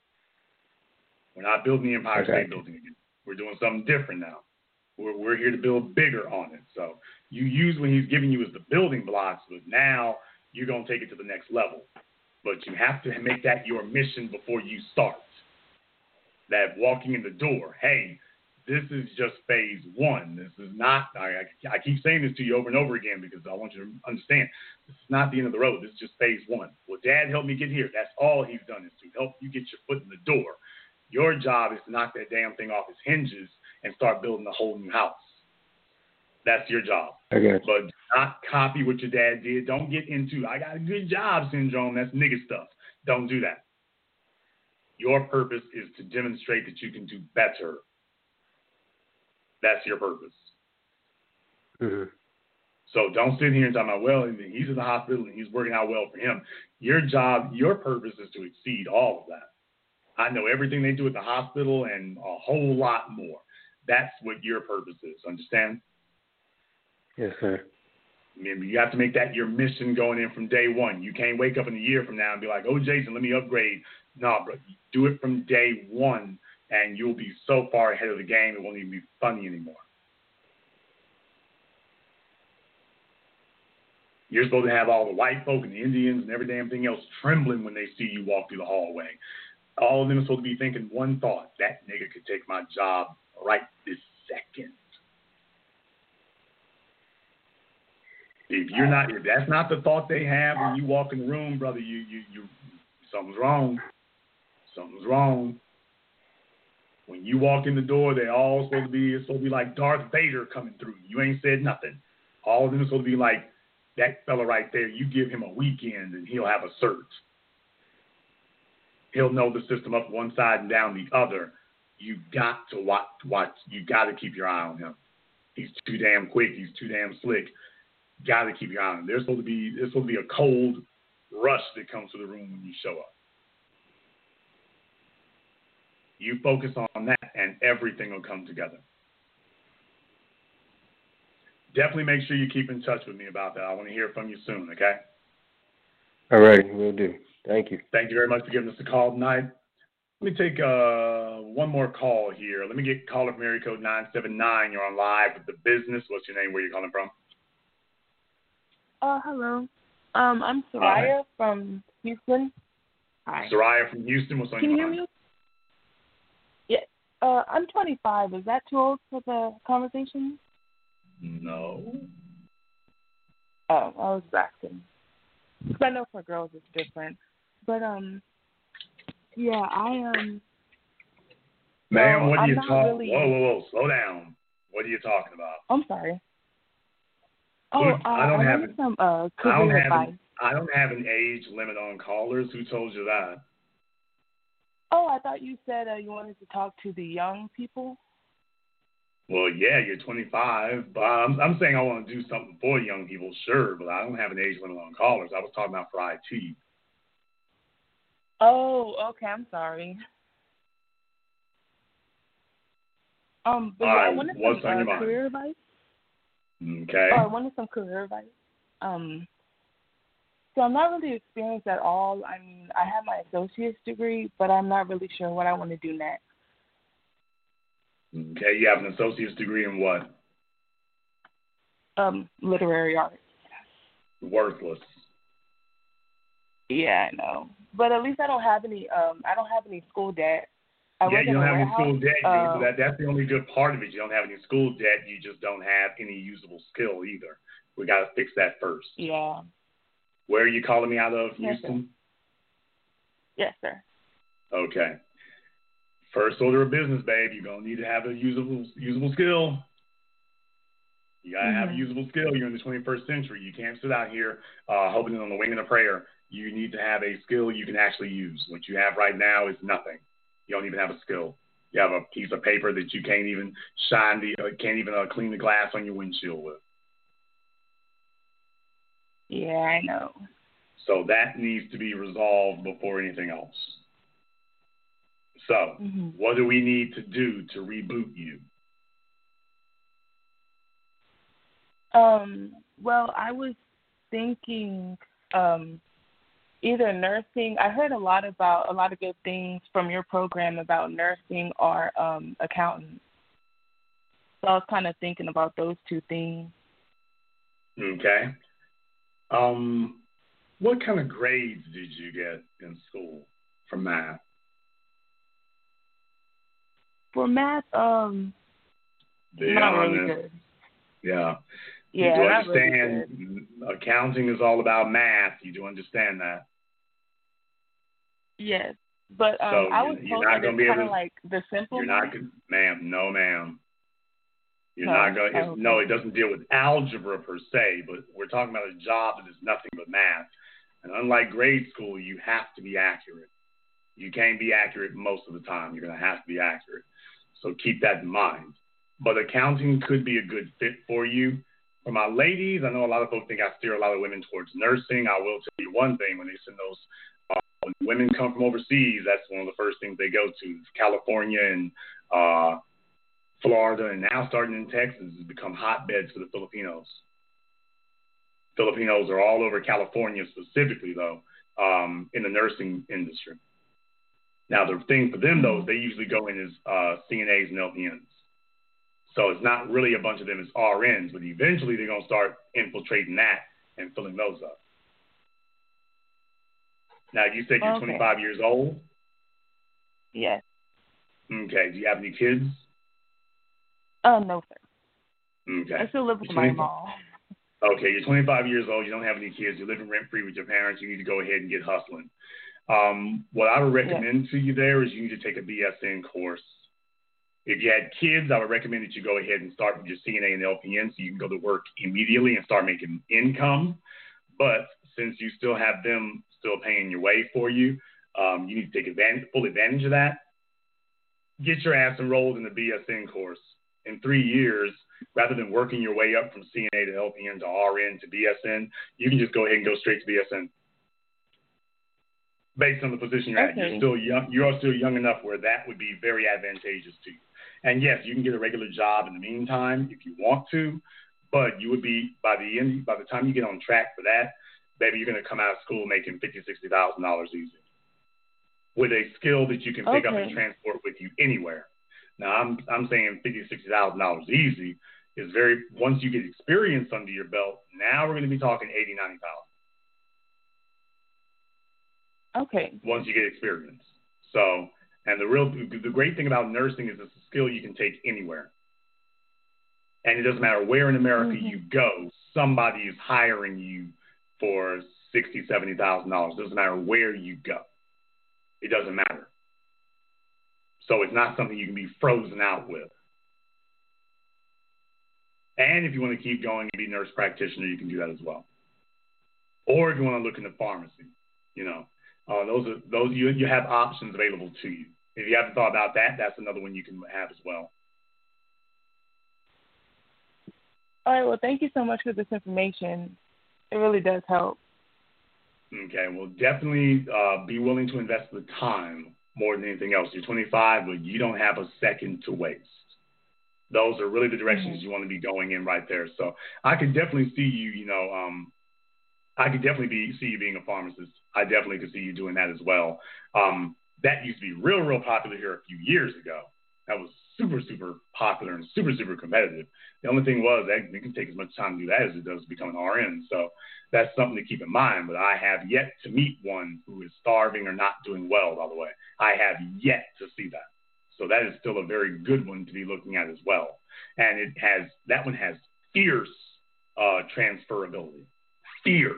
We're not building the Empire State Building again. We're doing something different now. We're here to build bigger on it. So you use what he's giving you as the building blocks, but now you're going to take it to the next level. But you have to make that your mission before you start. that walking in the door, hey, this is just phase one. This is not, I keep saying this to you over and over again because I want you to understand, this is not the end of the road. This is just phase one. Well, Dad helped me get here. That's all he's done is to help you get your foot in the door. Your job is to knock that damn thing off its hinges and start building a whole new house. That's your job. Okay. But not copy what your dad did. Don't get into, I got a good job syndrome. That's nigga stuff. Don't do that. Your purpose is to demonstrate that you can do better. That's your purpose. Mm-hmm. So don't sit here and talk about, well, he's in the hospital and he's working out well for him. Your job, your purpose is to exceed all of that. I know everything they do at the hospital and a whole lot more. That's what your purpose is. Understand? Yes, sir. I mean, you have to make that your mission going in from day one. You can't wake up in a year from now and be like, oh, Jason, let me upgrade. No, bro. Do it from day one, and you'll be so far ahead of the game it won't even be funny anymore. You're supposed to have all the white folk and the Indians and every damn thing else trembling when they see you walk through the hallway. All of them are supposed to be thinking one thought, that nigga could take my job right this second. If that's not the thought they have when you walk in the room, brother, you something's wrong. Something's wrong. When you walk in the door, they're all supposed to be like Darth Vader coming through. You ain't said nothing. All of them are supposed to be like that fella right there. You give him a weekend and he'll have a search. He'll know the system up one side and down the other. You got to watch. You got to keep your eye on him. He's too damn quick. He's too damn slick. Got to keep your eye on him. There's supposed to be a cold rush that comes to the room when you show up. You focus on that, and everything will come together. Definitely make sure you keep in touch with me about that. I want to hear from you soon, okay? All right, will do. Thank you. Thank you very much for giving us a call tonight. Let me take one more call here. Let me get caller from area code 979. You're on live with The Business. What's your name? Where are you calling from? Hello. I'm Soraya from Houston. Hi. Soraya from Houston. What's on Can your you mind? hear me? Yeah. I'm 25. Is that too old for the conversation? No. Oh, I was asking. Because I know for girls it's different. But, yeah, Ma'am, what are you not talking really... Whoa, slow down. What are you talking about? I'm sorry. Oh, I don't have some career advice. I don't have an age limit on callers. Who told you that? Oh, I thought you said you wanted to talk to the young people. Well, yeah, you're 25, but I'm saying I want to do something for young people, sure, but I don't have an age limit on callers. I was talking about for IT. Oh, okay, I'm sorry. But yeah, I wanted some career advice. Okay. Oh, I wanted some career advice. So I'm not really experienced at all. I mean, I have my associate's degree, but I'm not really sure what I want to do next. Okay, you have an associate's degree in what? Literary arts. Worthless. Yeah, I know. But at least I don't have any school debt. You don't have any school debt. That's the only good part of it. You don't have any school debt. You just don't have any usable skill either. We got to fix that first. Yeah. Where are you calling me out of, Houston? Yes, sir. Okay. First order of business, babe. You're going to need to have a usable skill. You got to have a usable skill. You're in the 21st century. You can't sit out here hoping on the wing and a prayer. You need to have a skill you can actually use. What you have right now is nothing. You don't even have a skill. You have a piece of paper that you can't even clean the glass on your windshield with. Yeah, I know. So that needs to be resolved before anything else. So what do we need to do to reboot you? Well, I was thinking either nursing. I heard a lot of good things from your program about nursing or accounting. So I was kind of thinking about those two things. Okay. What kind of grades did you get in school for math? For math, not really good. Yeah. Yeah, you do not understand really good. accounting is all about math. You do understand that. Yes, but So I was you're told not that going it's to be kind able of to. like the simple You're math. not, ma'am. No, ma'am. You're No. not going. Okay. No, it doesn't deal with algebra per se, but we're talking about a job that is nothing but math. And unlike grade school, you have to be accurate. You can't be accurate most of the time. You're going to have to be accurate. So keep that in mind. But accounting could be a good fit for you. For my ladies, I know a lot of folks think I steer a lot of women towards nursing. I will tell you one thing: when they send those when women come from overseas, that's one of the first things they go to. California and Florida, and now starting in Texas, has become hotbeds for the Filipinos. Filipinos are all over California specifically, though, in the nursing industry. Now, the thing for them, though, is they usually go in as CNAs and LPNs. So it's not really a bunch of them as RNs, but eventually they're going to start infiltrating that and filling those up. Now, you said you're 25 years old? Yes. Okay. Do you have any kids? No, sir. Okay. I still live with my mom. Okay, you're 25 years old. You don't have any kids. You're living rent-free with your parents. You need to go ahead and get hustling. What I would recommend to you there is you need to take a BSN course. If you had kids, I would recommend that you go ahead and start with your CNA and LPN so you can go to work immediately and start making income. But since you still have them still paying your way for you, you need to take full advantage of that. Get your ass enrolled in the BSN course. In 3 years, rather than working your way up from CNA to LPN to RN to BSN, you can just go ahead and go straight to BSN. Based on the position you're at, you're still young. You are still young enough where that would be very advantageous to you. And yes, you can get a regular job in the meantime if you want to, but you would be by the time you get on track for that, baby, you're going to come out of school making $50,000-$60,000 easy with a skill that you can pick up and transport with you anywhere. Now, I'm saying $50,000-$60,000 easy is once you get experience under your belt, now we're going to be talking $80,000-$90,000. Okay. Once you get experience. So, and the great thing about nursing is it's a skill you can take anywhere. And it doesn't matter where in America you go, somebody is hiring you for $60,000, $70,000. It doesn't matter where you go. It doesn't matter. So it's not something you can be frozen out with. And if you want to keep going and be a nurse practitioner, you can do that as well. Or if you want to look into pharmacy, those you have options available to you. If you haven't thought about that, that's another one you can have as well. All right. Well, thank you so much for this information. It really does help. Okay. Well, definitely be willing to invest the time more than anything else. You're 25, but you don't have a second to waste. Those are really the directions you want to be going in right there. So I could definitely see you, I could definitely see you being a pharmacist. I definitely could see you doing that as well. That used to be real popular here a few years ago. That was super popular and super competitive. The only thing was that it can take as much time to do that as it does to become an RN. So that's something to keep in mind. But I have yet to meet one who is starving or not doing well, by the way. I have yet to see that. So that is still a very good one to be looking at as well. And that one has fierce transferability. Fierce.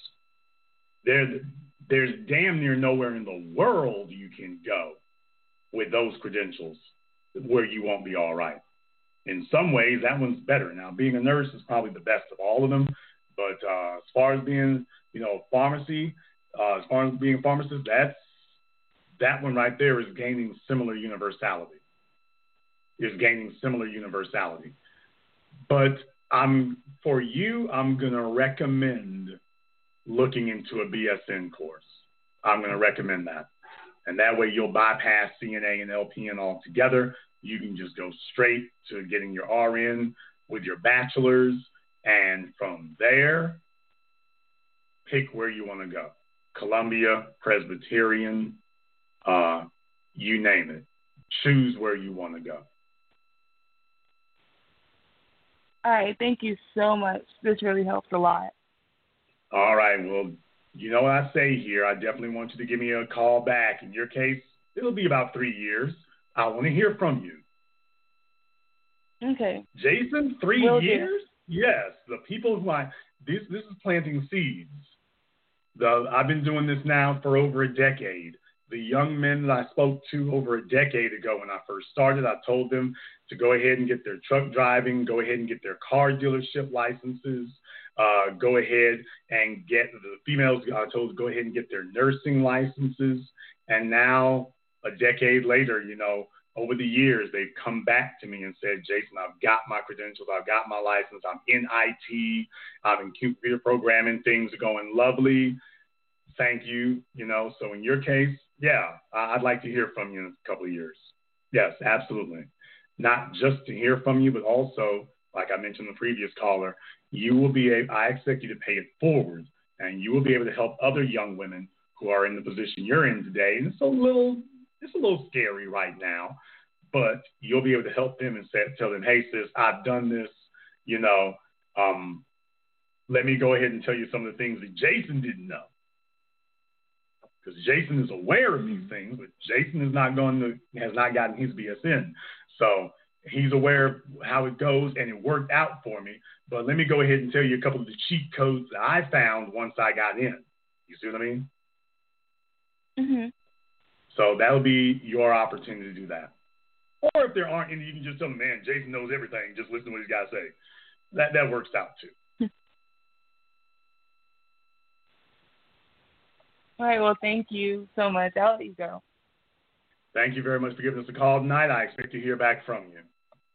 There's damn near nowhere in the world you can go with those credentials where you won't be all right. In some ways, that one's better. Now, being a nurse is probably the best of all of them. But as far as being, pharmacy, as far as being a pharmacist, that one right there is gaining similar universality. But for you, I'm going to recommend looking into a BSN course. I'm going to recommend that. And that way you'll bypass CNA and LPN altogether. You can just go straight to getting your RN with your bachelor's. And from there, pick where you want to go. Columbia, Presbyterian, you name it. Choose where you want to go. All right. Thank you so much. This really helps a lot. All right. Well, you know what I say here. I definitely want you to give me a call back. In your case, it'll be about 3 years. I want to hear from you. Okay. Jason, 3 Will do. years? Yes. The people who this is planting seeds. I've been doing this now for over a decade. The young men that I spoke to over a decade ago when I first started, I told them to go ahead and get their truck driving, go ahead and get their car dealership licenses, go ahead and get the females, I told to go ahead and get their nursing licenses. And now, a decade later, over the years, they've come back to me and said, Jason, I've got my credentials, I've got my license, I'm in IT, I'm in computer programming, things are going lovely. Thank you. So in your case, yeah, I'd like to hear from you in a couple of years. Yes, absolutely. Not just to hear from you, but also, like I mentioned in the previous caller, I expect you to pay it forward, and you will be able to help other young women who are in the position you're in today. And it's a little scary right now, but you'll be able to help them and tell them, hey, sis, I've done this, let me go ahead and tell you some of the things that Jason didn't know. Because Jason is aware of these things, but Jason has not gotten his BS in. So he's aware of how it goes, and it worked out for me. But let me go ahead and tell you a couple of the cheat codes that I found once I got in. You see what I mean? Mm-hmm. So that'll be your opportunity to do that. Or if there aren't any, you can just tell them, man, Jason knows everything. Just listen to what he's got to say. That works out too. All right, well, thank you so much. I'll let you go. Thank you very much for giving us a call tonight. I expect to hear back from you.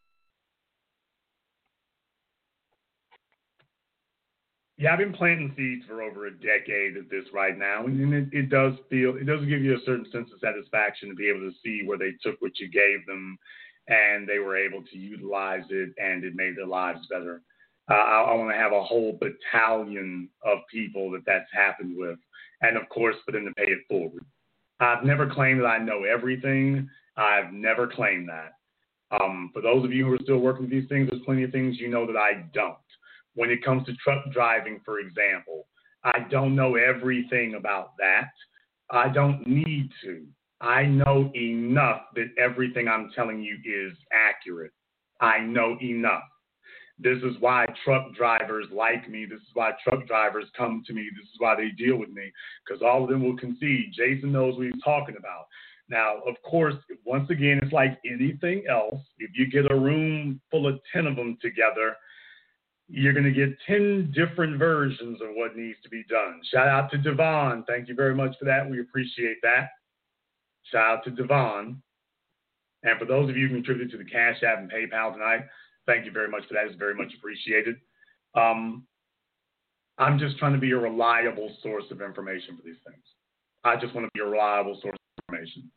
Yeah, I've been planting seeds for over a decade at this right now, and it does give you a certain sense of satisfaction to be able to see where they took what you gave them, and they were able to utilize it, and it made their lives better. I want to have a whole battalion of people that's happened with, and of course for them to pay it forward. I've never claimed that I know everything. I've never claimed that. For those of you who are still working with these things, there's plenty of things you know that I don't. When it comes to truck driving, for example, I don't know everything about that. I don't need to. I know enough that everything I'm telling you is accurate. I know enough. This is why truck drivers like me. This is why truck drivers come to me. This is why they deal with me, because all of them will concede. Jason knows what he's talking about. Now, of course, once again, it's like anything else. If you get a room full of 10 of them together, you're going to get 10 different versions of what needs to be done. Shout out to Devon. Thank you very much for that. We appreciate that. Shout out to Devon. And for those of you who contributed to the Cash App and PayPal tonight, thank you very much for that. It's very much appreciated. I'm just trying to be a reliable source of information for these things. I just want to be a reliable source of information.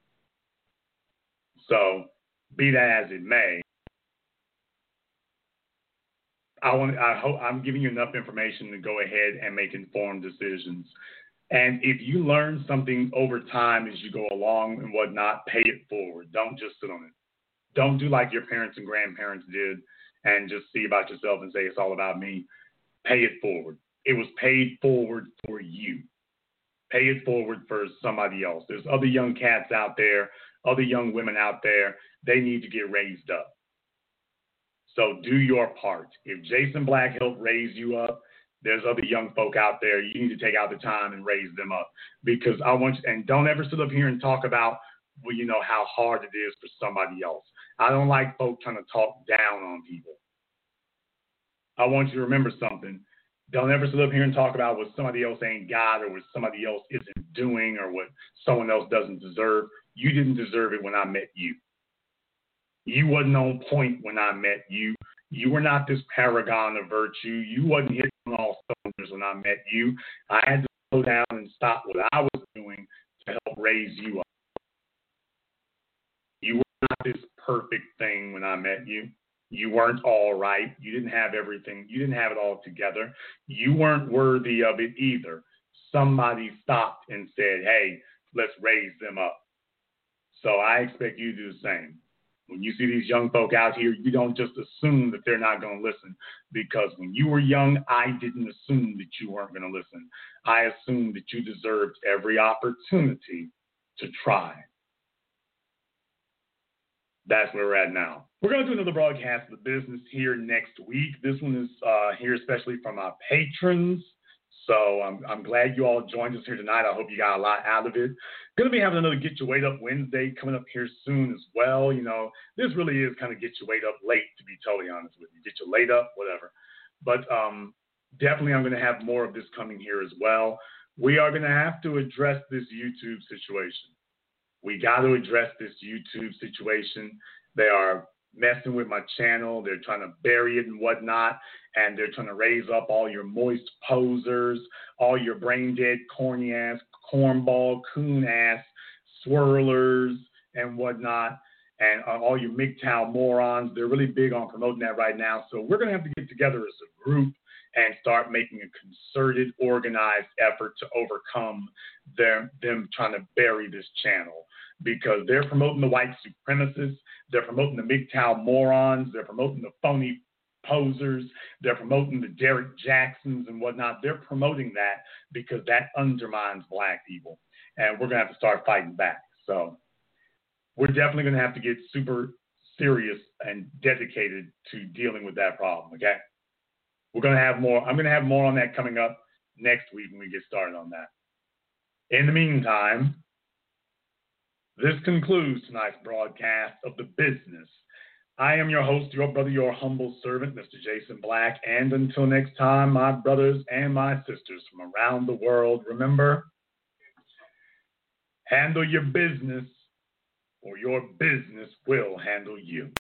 So, be that as it may, I'm giving you enough information to go ahead and make informed decisions. And if you learn something over time as you go along and whatnot, pay it forward. Don't just sit on it. Don't do like your parents and grandparents did and just see about yourself and say it's all about me. Pay it forward. It was paid forward for you. Pay it forward for somebody else. There's other young cats out there, other young women out there. They need to get raised up. So do your part. If Jason Black helped raise you up, there's other young folk out there. You need to take out the time and raise them up, because I want you, and don't ever sit up here and talk about, well, how hard it is for somebody else. I don't like folk trying to talk down on people. I want you to remember something. Don't ever sit up here and talk about what somebody else ain't got or what somebody else isn't doing or what someone else doesn't deserve. You didn't deserve it when I met you. You wasn't on point when I met you. You were not this paragon of virtue. You wasn't hitting on all cylinders when I met you. I had to slow down and stop what I was doing to help raise you up. You were not this perfect thing when I met you. You weren't all right. You didn't have everything. You didn't have it all together. You weren't worthy of it either. Somebody stopped and said, hey, let's raise them up. So I expect you to do the same. When you see these young folk out here, you don't just assume that they're not going to listen, because when you were young, I didn't assume that you weren't going to listen. I assumed that you deserved every opportunity to try. That's where we're at now. We're going to do another broadcast of the business here next week. This one is here especially from our patrons. So I'm glad you all joined us here tonight. I hope you got a lot out of it. Going to be having another Get Your Weight Up Wednesday coming up here soon as well. You know, this really is kind of Get Your Weight Up late, to be totally honest with you. Get your weight up, whatever. But definitely I'm going to have more of this coming here as well. We are going to have to address this YouTube situation. We got to address this YouTube situation. They are messing with my channel. They're trying to bury it and whatnot, and they're trying to raise up all your moist posers, all your brain dead, corny ass, cornball, coon ass, swirlers and whatnot, and all you MGTOW morons. They're really big on promoting that right now. So we're going to have to get together as a group and start making a concerted, organized effort to overcome them trying to bury this channel, because they're promoting the white supremacists, they're promoting the MGTOW morons, they're promoting the phony posers, they're promoting the Derek Jacksons and whatnot. They're promoting that because that undermines black people, and we're going to have to start fighting back. So we're definitely going to have to get super serious and dedicated to dealing with that problem, okay? We're going to have more. I'm going to have more on that coming up next week when we get started on that. In the meantime, this concludes tonight's broadcast of The Business. I am your host, your brother, your humble servant, Mr. Jason Black. And until next time, my brothers and my sisters from around the world, remember, handle your business or your business will handle you.